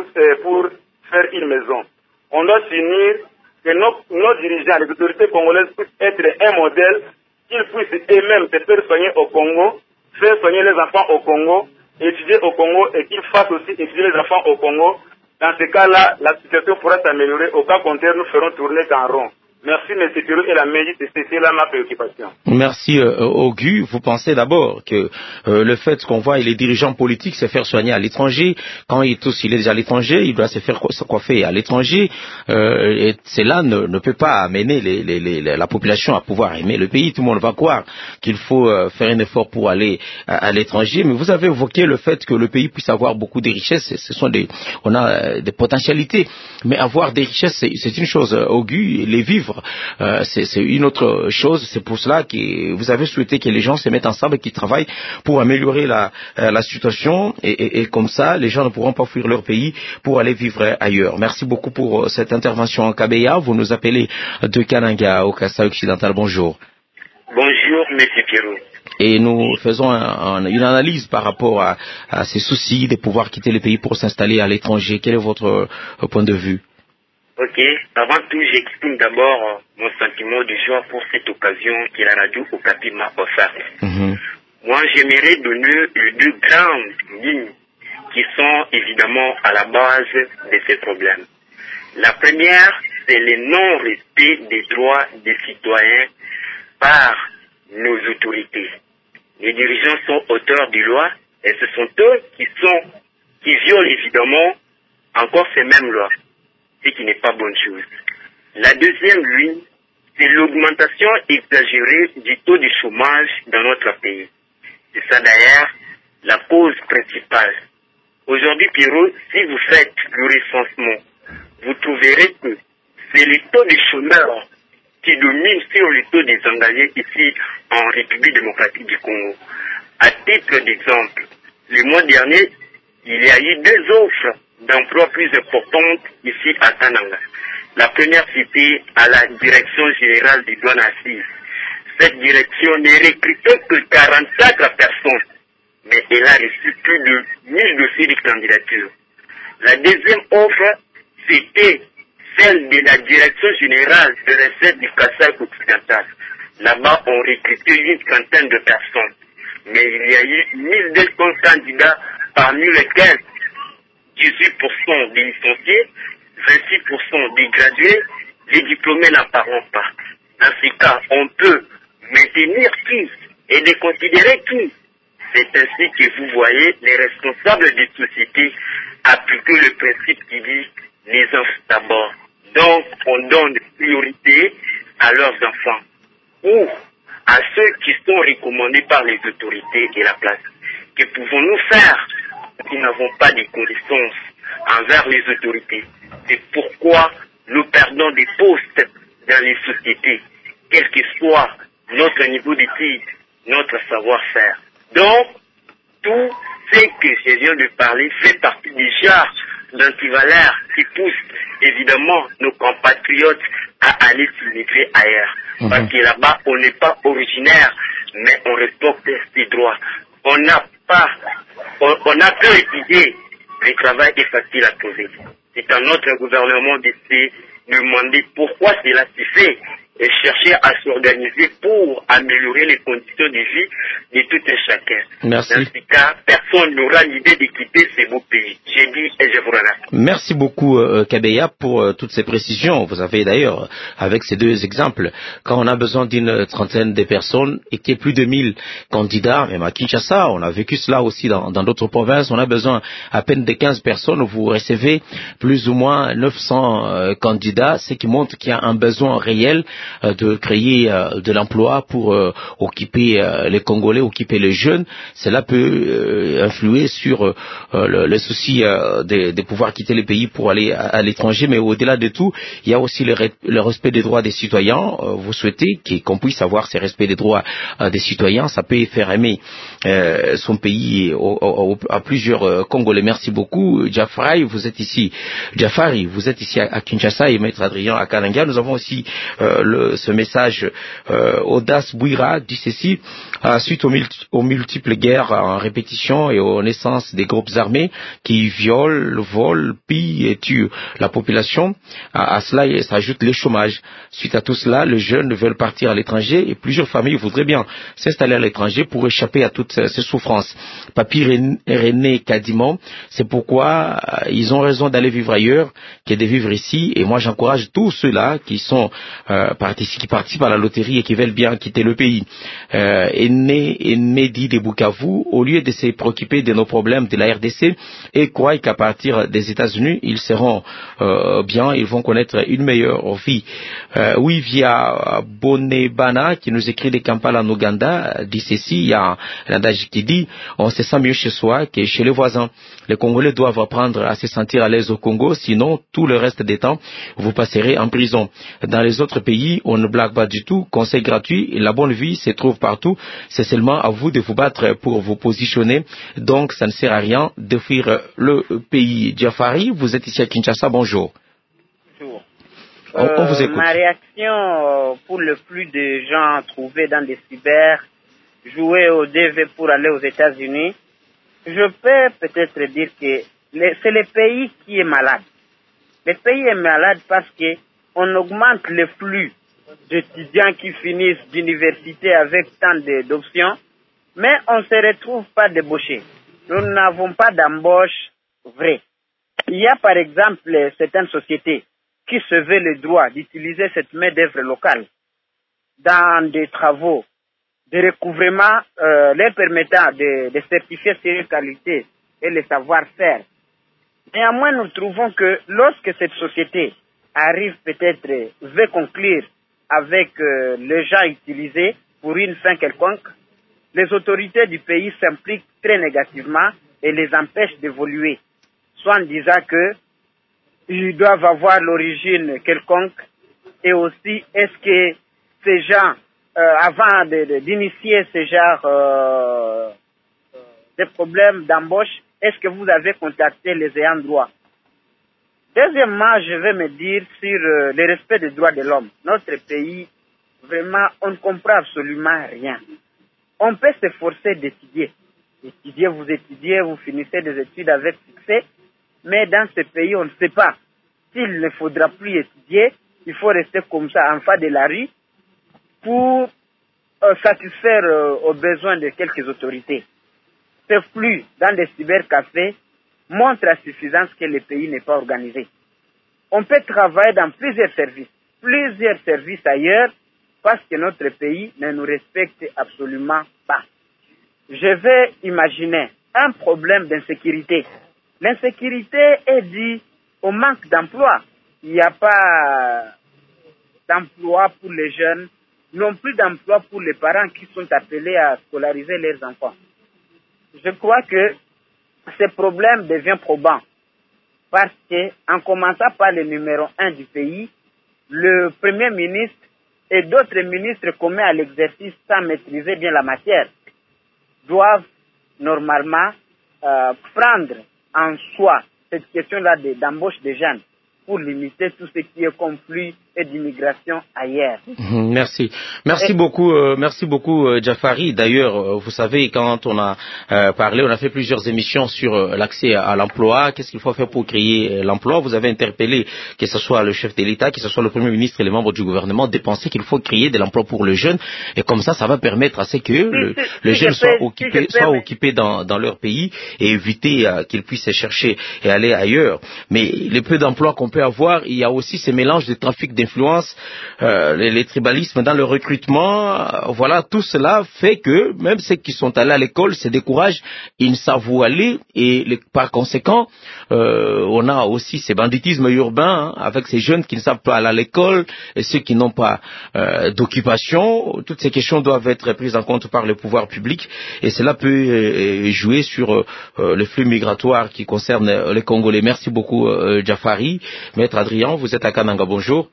faire une maison. On doit s'unir, que nos dirigeants, les autorités congolaises puissent être un modèle, qu'ils puissent eux-mêmes se faire soigner au Congo, faire soigner les enfants au Congo, étudier au Congo et qu'ils fassent aussi étudier les enfants au Congo. Dans ce cas-là, la situation pourra s'améliorer. Au cas contraire, nous ferons tourner qu'en rond. Merci, M. Pierrot et la Mégie, c'est là ma préoccupation. Merci, Auguste. Vous pensez d'abord que le fait qu'on voit les dirigeants politiques se faire soigner à l'étranger, quand il est déjà à l'étranger, il doit se faire coiffer à l'étranger, et cela ne peut pas amener la population à pouvoir aimer le pays. Tout le monde va croire qu'il faut faire un effort pour aller à l'étranger, mais vous avez évoqué le fait que le pays puisse avoir beaucoup de richesses. On a des potentialités, mais avoir des richesses, c'est une chose. Auguste, les vivre, c'est une autre chose. C'est pour cela que vous avez souhaité que les gens se mettent ensemble et qu'ils travaillent pour améliorer la situation et comme ça, les gens ne pourront pas fuir leur pays pour aller vivre ailleurs. Merci beaucoup pour cette intervention en Kabeya. Vous nous appelez de Kananga, au Kassai occidental. Bonjour. Bonjour, M. Pierrot. Et nous faisons une analyse par rapport à ces soucis de pouvoir quitter le pays pour s'installer à l'étranger. Quel est votre point de vue? Ok, avant tout, j'exprime d'abord mon sentiment de joie pour cette occasion que la radio Okapi m'a offerte. Moi, j'aimerais donner les deux grandes lignes qui sont évidemment à la base de ces problèmes. La première, c'est le non-respect des droits des citoyens par nos autorités. Les dirigeants sont auteurs des lois et ce sont eux qui violent évidemment encore ces mêmes lois, ce qui n'est pas bonne chose. La deuxième ligne, c'est l'augmentation exagérée du taux de chômage dans notre pays. C'est ça d'ailleurs la cause principale. Aujourd'hui, Pierrot, si vous faites le recensement, vous trouverez que c'est le taux de chômeurs qui domine sur le taux des engagés ici en République démocratique du Congo. À titre d'exemple, le mois dernier, il y a eu 2 offres d'emploi plus importantes ici à Kananga. La première, c'était à la Direction générale des douanes assises. Cette direction ne recrutait que 44 personnes, mais elle a reçu plus de 1000 dossiers de candidature. La deuxième offre, c'était celle de la Direction générale de recettes du Kasaï occidental. Là-bas, on recrutait une quinzaine de personnes, mais il y a eu 1200 candidats, parmi lesquels 18% des licenciés, 26% des gradués, les diplômés n'apparont pas. Dans ce cas, on peut maintenir qui et déconsidérer qui. C'est ainsi que vous voyez les responsables des sociétés appliquer le principe qui dit les enfants d'abord. Donc, on donne priorité à leurs enfants ou à ceux qui sont recommandés par les autorités et la place. Que pouvons-nous faire? Nous n'avons pas de connaissances envers les autorités. C'est pourquoi nous perdons des postes dans les sociétés, quel que soit notre niveau d'études, notre savoir-faire. Donc, tout ce que je viens de parler fait partie déjà d'antivaleurs qui poussent évidemment nos compatriotes à aller s'immigrer ailleurs. Parce que là-bas, on n'est pas originaire, mais on respecte ses droits. On n'a que étudié, le travail est facile à trouver. C'est à notre gouvernement d'essayer de demander pourquoi cela se fait et chercher à s'organiser pour améliorer les conditions de vie de tout un chacun. Merci. Dans ce cas, personne n'aura l'idée de quitter ce beau pays. J'ai dit et je vous remercie. Merci beaucoup, Kabeya, pour toutes ces précisions. Vous avez d'ailleurs, avec ces 2 exemples, quand on a besoin d'une trentaine de personnes et qu'il y ait plus de 1000 candidats, même à Kinshasa, on a vécu cela aussi dans d'autres provinces, on a besoin à peine de 15 personnes, vous recevez plus ou moins 900 candidats, ce qui montre qu'il y a un besoin réel de créer de l'emploi pour occuper les Congolais, occuper les jeunes. Cela peut influer sur le souci de pouvoir quitter le pays pour aller à l'étranger, mais au-delà de tout, il y a aussi le respect des droits des citoyens. Vous souhaitez qu'on puisse avoir ce respect des droits des citoyens, ça peut faire aimer son pays à plusieurs Congolais. Merci beaucoup, Jafari, vous êtes ici à Kinshasa et Maître Adrien à Kananga. Nous avons aussi ce message Audace Bouira dit ceci: suite aux multiples guerres en répétition et aux naissances des groupes armés qui violent, volent, pillent et tuent la population, à cela s'ajoute le chômage. Suite à tout cela, les jeunes veulent partir à l'étranger et plusieurs familles voudraient bien s'installer à l'étranger pour échapper à toutes ces souffrances. Papy René Kadimon, c'est pourquoi ils ont raison d'aller vivre ailleurs que de vivre ici, et moi j'encourage tous ceux-là qui participent à la loterie et qui veulent bien quitter le pays. Mehdi de Bukavu, au lieu de se préoccuper de nos problèmes de la RDC, et croient qu'à partir des États-Unis, ils seront bien, ils vont connaître une meilleure vie. Oui, via Bonebana, qui nous écrit de Kampala en Ouganda, dit ceci, il y a un adage qui dit, on se sent mieux chez soi que chez les voisins. Les Congolais doivent apprendre à se sentir à l'aise au Congo, sinon tout le reste des temps, vous passerez en prison. Dans les autres pays, on ne blague pas du tout, conseil gratuit, la bonne vie se trouve partout, c'est seulement à vous de vous battre pour vous positionner, donc ça ne sert à rien de fuir le pays. Jafari, vous êtes ici à Kinshasa, bonjour. Bonjour. On vous écoute. Ma réaction pour le plus de gens trouvés dans des cyber, jouer au DV pour aller aux États-Unis, je peux peut-être dire que c'est le pays qui est malade. Le pays est malade parce que on augmente les flux d'étudiants qui finissent d'université avec tant d'options, mais on ne se retrouve pas débauchés. Nous n'avons pas d'embauche vraie. Il y a par exemple certaines sociétés qui se veulent le droit d'utiliser cette main-d'œuvre locale dans des travaux de recouvrement leur permettant de certifier ses qualités et le savoir-faire. Néanmoins, nous trouvons que lorsque cette société arrive peut-être, veut conclure avec les gens utilisés pour une fin quelconque, les autorités du pays s'impliquent très négativement et les empêchent d'évoluer, soit en disant qu'ils doivent avoir l'origine quelconque, et aussi est-ce que ces gens, avant d'initier ce genre de problèmes d'embauche, est-ce que vous avez contacté les ayants droit? Deuxièmement, je vais me dire sur le respect des droits de l'homme. Notre pays, vraiment, on ne comprend absolument rien. On peut s'efforcer d'étudier. Vous étudiez, vous finissez des études avec succès, mais dans ce pays, on ne sait pas. S'il ne faudra plus étudier, il faut rester comme ça, en face de la rue, pour satisfaire aux besoins de quelques autorités. Ce flux dans des cybercafés montre à suffisance que le pays n'est pas organisé. On peut travailler dans plusieurs services ailleurs, parce que notre pays ne nous respecte absolument pas. Je vais imaginer un problème d'insécurité. L'insécurité est due au manque d'emploi. Il n'y a pas d'emploi pour les jeunes, non plus d'emploi pour les parents qui sont appelés à scolariser leurs enfants. Je crois que ce problème devient probant parce que, en commençant par le numéro 1 du pays, le Premier ministre et d'autres ministres commis à l'exercice sans maîtriser bien la matière doivent normalement prendre en soi cette question-là d'embauche des jeunes pour limiter tout ce qui est conflit et d'immigration ailleurs. Merci beaucoup, Jafari. D'ailleurs, vous savez, quand on a parlé, on a fait plusieurs émissions sur l'accès à l'emploi. Qu'est-ce qu'il faut faire pour créer l'emploi? Vous avez interpellé, que ce soit le chef de l'État, que ce soit le Premier ministre et les membres du gouvernement, de penser qu'il faut créer de l'emploi pour les jeunes. Et comme ça va permettre à ce que les jeunes soient occupés dans leur pays et éviter qu'ils puissent chercher et aller ailleurs. Mais le peu d'emplois qu'on peut avoir, il y a aussi ces mélanges de trafic d'influence, les tribalismes dans le recrutement, voilà, tout cela fait que même ceux qui sont allés à l'école se découragent, ils ne savent où aller et par conséquent, on a aussi ces banditismes urbains avec ces jeunes qui ne savent pas aller à l'école et ceux qui n'ont pas d'occupation. Toutes ces questions doivent être prises en compte par le pouvoir public et cela peut jouer sur le flux migratoire qui concerne les Congolais. Merci beaucoup, Jafari. Maître Adrien, vous êtes à Kananga, bonjour.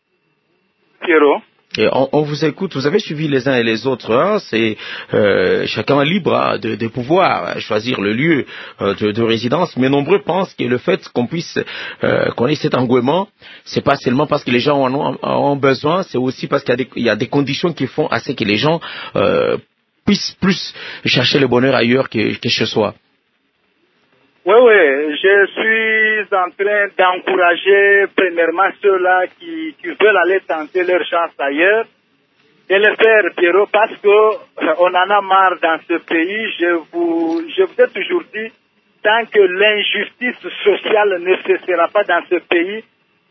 Pierrot. Et on vous écoute, vous avez suivi les uns et les autres, hein, c'est chacun est libre de pouvoir choisir le lieu de résidence, mais nombreux pensent que le fait qu'on ait cet engouement, c'est pas seulement parce que les gens en ont besoin, c'est aussi parce qu'il y a des conditions qui font à ce que les gens puissent plus chercher le bonheur ailleurs que chez soi. Oui, je suis en train d'encourager premièrement ceux-là qui veulent aller tenter leur chance ailleurs, de le faire, Pierrot, parce que on en a marre dans ce pays. Je vous ai toujours dit, tant que l'injustice sociale ne cessera pas dans ce pays,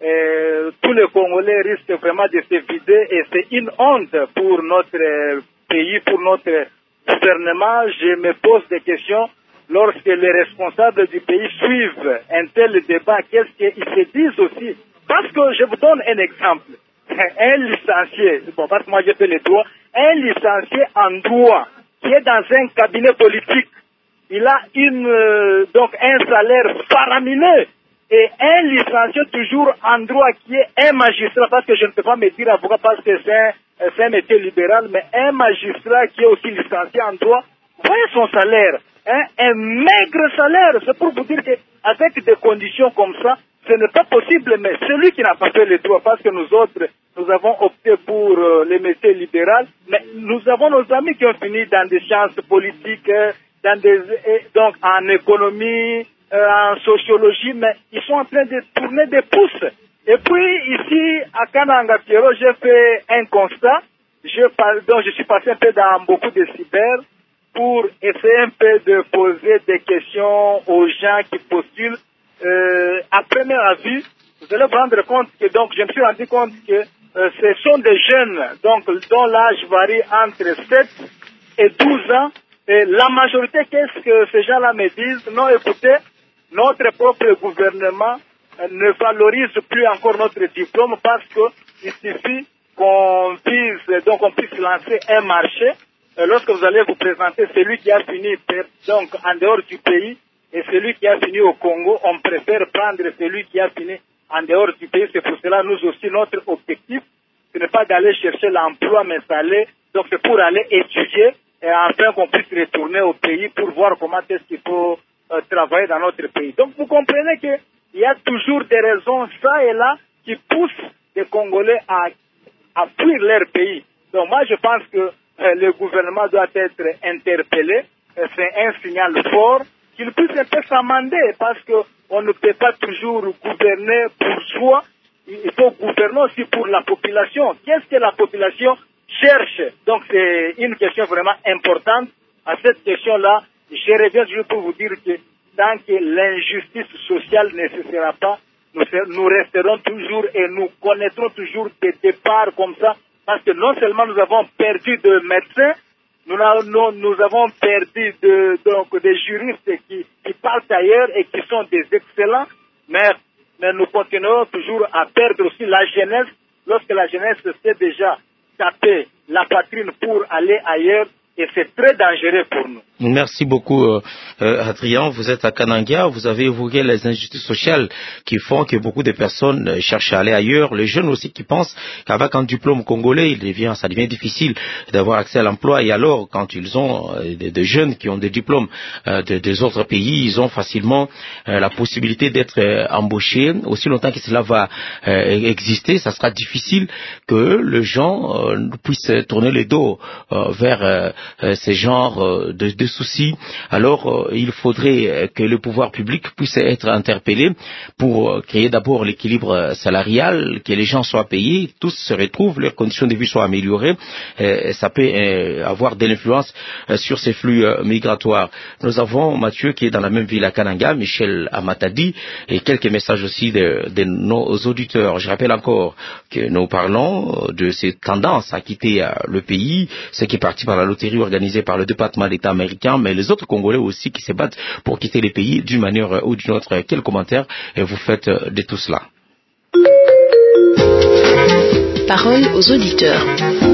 tous les Congolais risquent vraiment de se vider et c'est une honte pour notre pays, pour notre gouvernement. Je me pose des questions. Lorsque les responsables du pays suivent un tel débat, qu'est-ce qu'ils se disent aussi? Parce que je vous donne un exemple. Un licencié, bon, parce que moi j'ai fait les droits, un licencié en droit qui est dans un cabinet politique, il a donc un salaire faramineux. Et un licencié toujours en droit qui est un magistrat, parce que je ne peux pas me dire avocat parce que c'est un métier libéral, mais un magistrat qui est aussi licencié en droit, voyez son salaire. Un maigre salaire, c'est pour vous dire qu'avec des conditions comme ça, ce n'est pas possible, mais celui qui n'a pas fait les droits, parce que nous autres, nous avons opté pour les métiers libéraux, mais nous avons nos amis qui ont fini dans des sciences politiques, donc en économie, en sociologie, mais ils sont en train de tourner des pouces. Et puis ici, à Kananga Pierrot, j'ai fait un constat. Donc je suis passé un peu dans beaucoup de cyber pour essayer un peu de poser des questions aux gens qui postulent. À première vue, vous allez vous rendre compte que donc je me suis rendu compte que ce sont des jeunes donc dont l'âge varie entre 7 et 12 ans. Et la majorité, qu'est-ce que ces gens-là me disent? Non, écoutez, notre propre gouvernement ne valorise plus encore notre diplôme parce qu'il suffit qu'on puisse lancer un marché. Lorsque vous allez vous présenter celui qui a fini donc en dehors du pays et celui qui a fini au Congo, on préfère prendre celui qui a fini en dehors du pays. C'est pour cela, nous aussi, notre objectif, ce n'est pas d'aller chercher l'emploi, mais donc c'est pour aller étudier et enfin qu'on puisse retourner au pays pour voir comment est-ce qu'il faut travailler dans notre pays. Donc vous comprenez qu'il y a toujours des raisons, ça et là, qui poussent les Congolais à fuir leur pays. Donc moi je pense que le gouvernement doit être interpellé, c'est un signal fort, qu'il puisse un peu s'amender parce qu'on ne peut pas toujours gouverner pour soi, il faut gouverner aussi pour la population. Qu'est-ce que la population cherche? Donc c'est une question vraiment importante. À cette question-là, je reviens toujours pour vous dire que tant que l'injustice sociale ne cessera pas, nous resterons toujours et nous connaîtrons toujours des départs comme ça, parce que non seulement nous avons perdu de médecins, nous avons perdu des juristes qui partent ailleurs et qui sont des excellents, mais nous continuerons toujours à perdre aussi la jeunesse, lorsque la jeunesse sait déjà taper la poitrine pour aller ailleurs, et c'est très dangereux pour nous. Merci beaucoup, Adrien. Vous êtes à Kananga. Vous avez évoqué les injustices sociales qui font que beaucoup de personnes cherchent à aller ailleurs. Les jeunes aussi qui pensent qu'avec un diplôme congolais, ça devient difficile d'avoir accès à l'emploi. Et alors, quand ils ont des jeunes qui ont des diplômes des autres pays, ils ont facilement la possibilité d'être embauchés. Aussi longtemps que cela va exister, ça sera difficile que les gens puissent tourner le dos vers ces genres de soucis. Alors il faudrait que le pouvoir public puisse être interpellé pour créer d'abord l'équilibre salarial, que les gens soient payés, tous se retrouvent, leurs conditions de vie soient améliorées. Ça peut avoir de l'influence sur ces flux migratoires. Nous avons Mathieu qui est dans la même ville à Kananga, Michel à Matadi, et quelques messages aussi de nos auditeurs. Je rappelle encore que nous parlons de ces tendances à quitter le pays, ce qui est parti par la loterie organisée par le département d'État américain, mais les autres Congolais aussi qui se battent pour quitter les pays d'une manière ou d'une autre. Quel commentaire vous faites de tout cela? Parole aux auditeurs.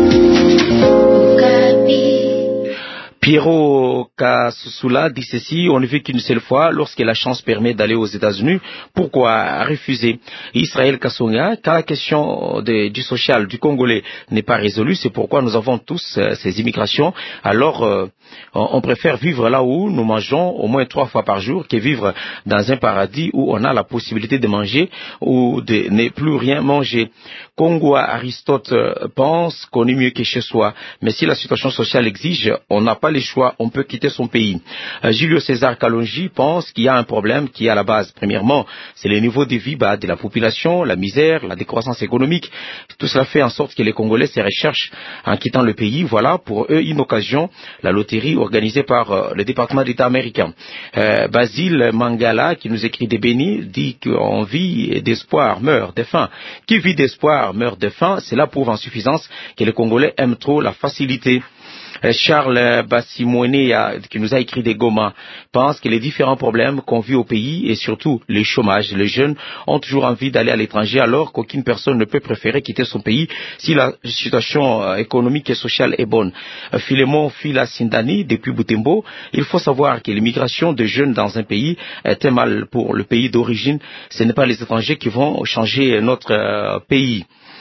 Pierrot Kasusula dit ceci: on ne vit qu'une seule fois, lorsque la chance permet d'aller aux États-Unis, pourquoi refuser? Israël Kassonga, quand la question du social du Congolais n'est pas résolue, c'est pourquoi nous avons tous ces immigrations. Alors on préfère vivre là où nous mangeons au moins 3 fois par jour que vivre dans un paradis où on a la possibilité de manger ou de ne plus rien manger. Congois Aristote pense qu'on est mieux que chez soi, mais si la situation sociale exige, on n'a pas les choix, on peut quitter son pays. Julio César Kalonji pense qu'il y a un problème qui est à la base. Premièrement, c'est le niveau de vie bas de la population, la misère, la décroissance économique. Tout cela fait en sorte que les Congolais se recherchent en quittant le pays. Voilà pour eux une occasion, la loterie organisée par le département d'État américain. Basile Mangala, qui nous écrit des bénis, dit qu'on vit d'espoir, meurt de faim. Qui vit d'espoir meurt de faim, cela prouve en suffisance que les Congolais aiment trop la facilité. Charles Bassimouene, qui nous a écrit des Goma, pense que les différents problèmes qu'on vit au pays et surtout le chômage, les jeunes ont toujours envie d'aller à l'étranger alors qu'aucune personne ne peut préférer quitter son pays si la situation économique et sociale est bonne. Philémon Fila Sindani, depuis Butembo, il faut savoir que l'immigration de jeunes dans un pays est un mal pour le pays d'origine. Ce n'est pas les étrangers qui vont changer notre pays.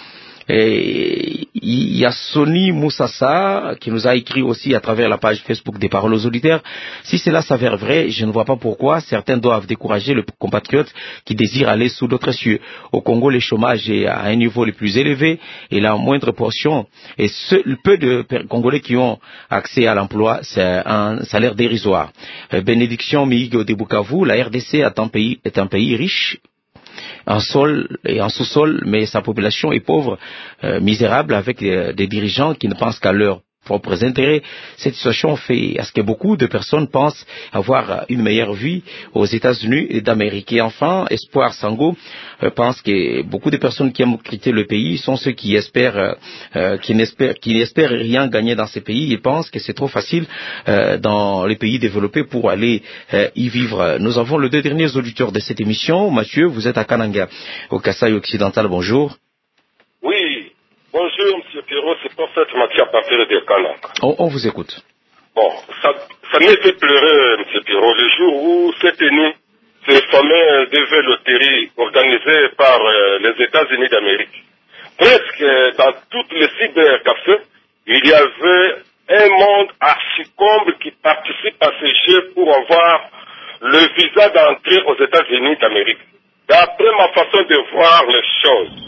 Et il y a Sony Moussassa qui nous a écrit aussi à travers la page Facebook des Paroles aux auditeurs. Si cela s'avère vrai, je ne vois pas pourquoi certains doivent décourager le compatriote qui désire aller sous d'autres cieux. Au Congo, le chômage est à un niveau le plus élevé et la moindre portion. Et peu de Congolais qui ont accès à l'emploi, c'est un salaire dérisoire. Bénédiction Mihigo de Bukavu, la RDC est un pays riche en sol et en sous-sol, mais sa population est pauvre, misérable, avec des dirigeants qui ne pensent qu'à leur propres intérêts. Cette situation fait à ce que beaucoup de personnes pensent avoir une meilleure vie aux États-Unis d'Amérique. Et enfin, Espoir Sango pense que beaucoup de personnes qui aiment quitter le pays sont ceux qui n'espèrent rien gagner dans ces pays. Ils pensent que c'est trop facile dans les pays développés pour aller y vivre. Nous avons les deux derniers auditeurs de cette émission. Mathieu, vous êtes à Kananga, au Kasaï occidental. Bonjour. Oui. Bonjour, M. Pierrot, c'est pour cette matière à partir de Kananga. On vous écoute. Bon, ça m'a fait pleurer, M. Pierrot, le jour où s'est tenu ce fameux DV loterie organisé par les États-Unis d'Amérique. Presque dans toutes les cybercafés, il y avait un monde archicombe qui participe à ces jeux pour avoir le visa d'entrée aux États-Unis d'Amérique. D'après ma façon de voir les choses,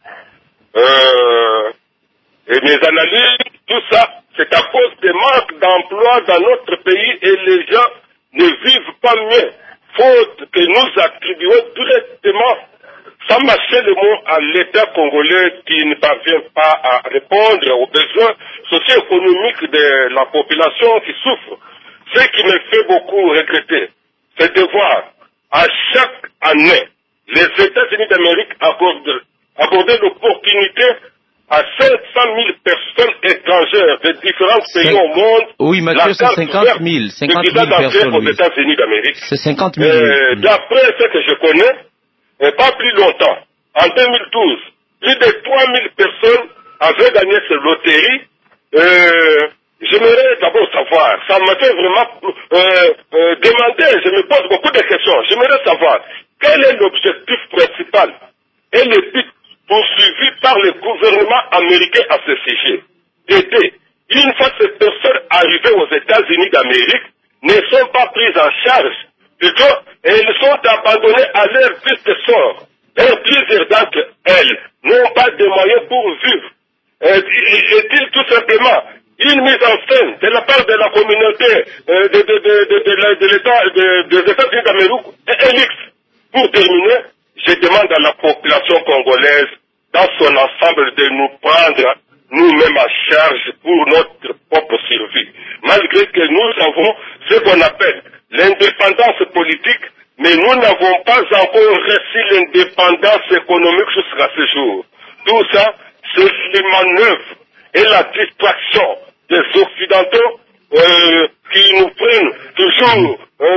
et mes analyses, tout ça, c'est à cause des manques d'emploi dans notre pays et les gens ne vivent pas mieux, faute que nous attribuons directement, sans mâcher le mot, à l'État congolais qui ne parvient pas à répondre aux besoins socio-économiques de la population qui souffre. Ce qui me fait beaucoup regretter, c'est de voir à chaque année les États-Unis d'Amérique accorder l'opportunité à 500 000 personnes étrangères de différents pays au monde. Oui, Mathieu, c'est 50 000 personnes aux États-Unis d'Amérique. C'est 50 000. D'après ce que je connais, pas plus longtemps, en 2012, plus de 3 000 personnes avaient gagné cette loterie. J'aimerais d'abord savoir, ça m'a fait vraiment demander, je me pose beaucoup de questions. J'aimerais savoir quel est l'objectif principal et le but poursuivi par le gouvernement américain à ce sujet. D'aider. Une fois ces personnes arrivées aux États-Unis d'Amérique, ne sont pas prises en charge, plutôt elles sont abandonnées à leur triste sort. Et plusieurs d'entre elles n'ont pas de moyens pour vivre. Est-il tout simplement une mise en scène de la part de la communauté des États-Unis d'Amérique et Elix? Pour terminer, je demande à la population congolaise dans son ensemble de nous prendre nous-mêmes en charge pour notre propre survie. Malgré que nous avons ce qu'on appelle l'indépendance politique, mais nous n'avons pas encore reçu l'indépendance économique jusqu'à ce jour. Tout ça, c'est les manœuvres et la distraction des Occidentaux qui nous prennent toujours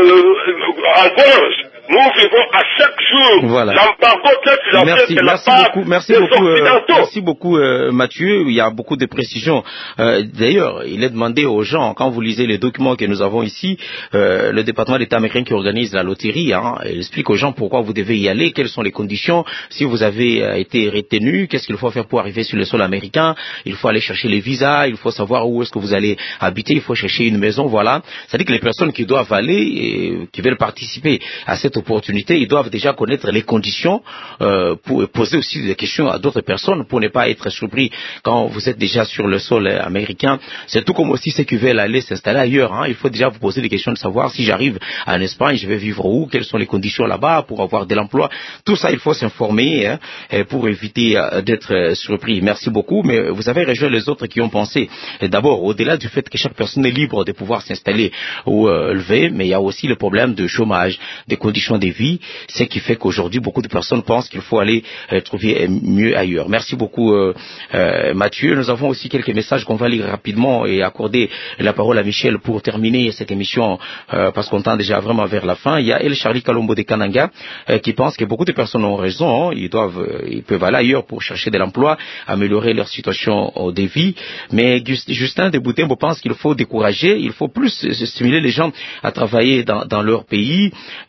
en gorge. Nous vivons à chaque jour l'embargo de la part des Occidentaux. Merci beaucoup, Mathieu. Il y a beaucoup de précisions. D'ailleurs, il est demandé aux gens, quand vous lisez les documents que nous avons ici, le département d'État américain qui organise la loterie, il explique aux gens pourquoi vous devez y aller, quelles sont les conditions, si vous avez été retenu, qu'est-ce qu'il faut faire pour arriver sur le sol américain, il faut aller chercher les visas, il faut savoir où est-ce que vous allez habiter, il faut chercher une maison, voilà. C'est-à-dire que les personnes qui doivent aller, et qui veulent participer à cette opportunité, ils doivent déjà connaître les conditions pour poser aussi des questions à d'autres personnes pour ne pas être surpris quand vous êtes déjà sur le sol américain. C'est tout comme aussi ceux qui veulent aller s'installer ailleurs. Il faut déjà vous poser des questions de savoir si j'arrive en Espagne, je vais vivre où, quelles sont les conditions là-bas pour avoir de l'emploi. Tout ça, il faut s'informer pour éviter d'être surpris. Merci beaucoup, mais vous avez rejoint les autres qui ont pensé. D'abord, au-delà du fait que chaque personne est libre de pouvoir s'installer ou lever, mais il y a aussi le problème de chômage, des conditions de vie, ce qui fait qu'aujourd'hui beaucoup de personnes pensent qu'il faut aller trouver mieux ailleurs. Merci beaucoup Mathieu. Nous avons aussi quelques messages qu'on va lire rapidement et accorder la parole à Michel pour terminer cette émission parce qu'on tend déjà vraiment vers la fin. Il y a El Charlie Kalombo de Kananga qui pense que beaucoup de personnes ont raison, ils peuvent aller ailleurs pour chercher de l'emploi, améliorer leur situation de vie, mais Justin de Boutembo pense qu'il faut décourager, il faut plus stimuler les gens à travailler dans leur pays et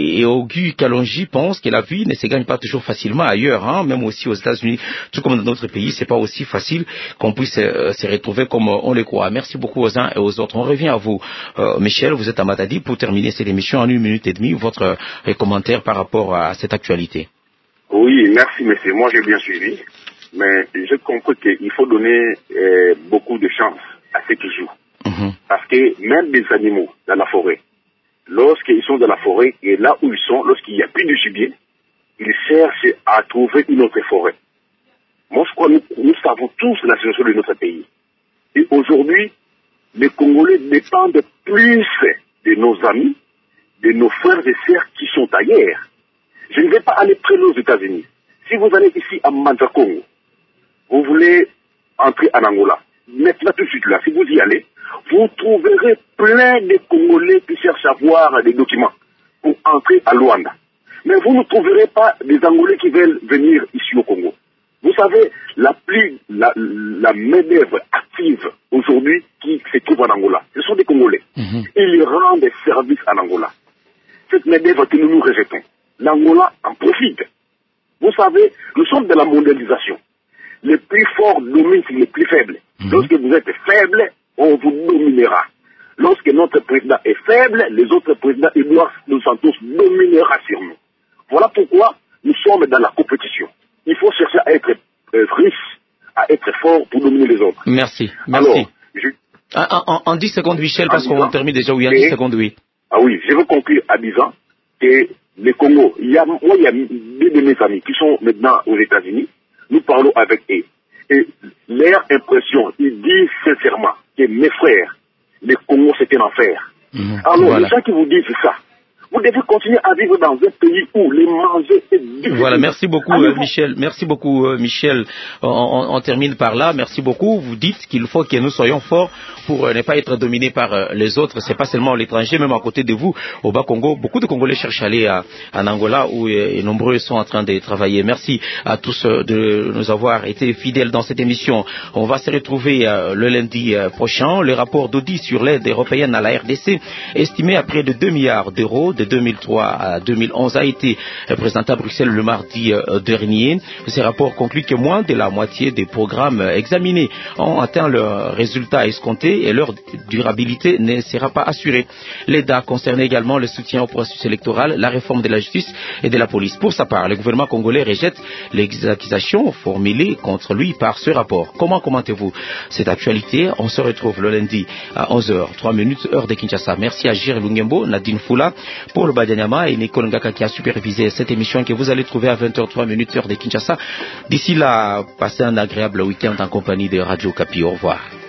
Et Auguste Kalonji pense que la vie ne se gagne pas toujours facilement ailleurs, hein, même aussi aux États-Unis, tout comme dans d'autres pays, c'est pas aussi facile qu'on puisse se retrouver comme on le croit. Merci beaucoup aux uns et aux autres. On revient à vous, Michel, vous êtes à Matadi pour terminer cette émission en 1 minute et demie. Votre commentaire par rapport à cette actualité. Oui, merci monsieur. Moi j'ai bien suivi, mais j'ai compris qu'il faut donner beaucoup de chance à ceux qui jouent. Parce que même des animaux dans la forêt, lorsqu'ils sont dans la forêt et là où ils sont, lorsqu'il n'y a plus de gibier, ils cherchent à trouver une autre forêt. Moi je crois que nous savons tous la situation de notre pays. Et aujourd'hui, les Congolais dépendent plus de nos amis, de nos frères et sœurs qui sont ailleurs. Je ne vais pas aller près aux États-Unis. Si vous allez ici à Manzakongo, vous voulez entrer en Angola, maintenant tout de suite là, si vous y allez, vous trouverez plein de Congolais qui cherchent à avoir des documents pour entrer à Luanda. Mais vous ne trouverez pas des Angolais qui veulent venir ici au Congo. Vous savez, la main-d'œuvre active aujourd'hui qui se trouve en Angola, ce sont des Congolais. Ils rendent des services en Angola. Cette main-d'œuvre que nous rejetons, l'Angola en profite. Vous savez, nous sommes dans la mondialisation. Les plus forts dominent les plus faibles. Lorsque vous êtes faible, on vous dominera. Lorsque notre président est faible, les autres présidents, Edouard Dos Santos, dominera sur nous. Voilà pourquoi nous sommes dans la compétition. Il faut chercher à être riche, à être fort pour dominer les autres. Merci. Alors, en 10 secondes, Michel, parce qu'on termine déjà, oui, en 10 secondes, oui. Ah oui, je veux conclure en disant que les Congo, il y a deux de mes amis qui sont maintenant aux États-Unis. Nous parlons avec eux. Et leur impression, ils disent sincèrement que mes frères, les Congo, c'est un enfer. Alors, les gens qui vous disent ça, vous devez continuer à vivre dans un pays où les manger est difficile. Voilà, merci beaucoup Michel. Merci beaucoup Michel. On termine par là. Merci beaucoup. Vous dites qu'il faut que nous soyons forts pour ne pas être dominés par les autres. C'est pas seulement l'étranger, même à côté de vous, au Bas-Congo. Beaucoup de Congolais cherchent à aller en Angola où nombreux sont en train de travailler. Merci à tous de nous avoir été fidèles dans cette émission. On va se retrouver le lundi prochain. Le rapport d'audit sur l'aide européenne à la RDC, estimé à près de 2 milliards d'euros de 2003 à 2011, a été présenté à Bruxelles le mardi dernier. Ce rapport conclut que moins de la moitié des programmes examinés ont atteint leurs résultats escomptés et leur durabilité ne sera pas assurée. L'AIDA concerne également le soutien au processus électoral, la réforme de la justice et de la police. Pour sa part, le gouvernement congolais rejette les accusations formulées contre lui par ce rapport. Comment commentez-vous cette actualité? On se retrouve le lundi à 11h03, heure de Kinshasa. Merci à Gilles Lungembo, Nadine Foula, pour le Badianyama et Nicole Ngaka qui a supervisé cette émission que vous allez trouver à 20h03, heure de Kinshasa. D'ici là, passez un agréable week-end en compagnie de Radio Okapi. Au revoir.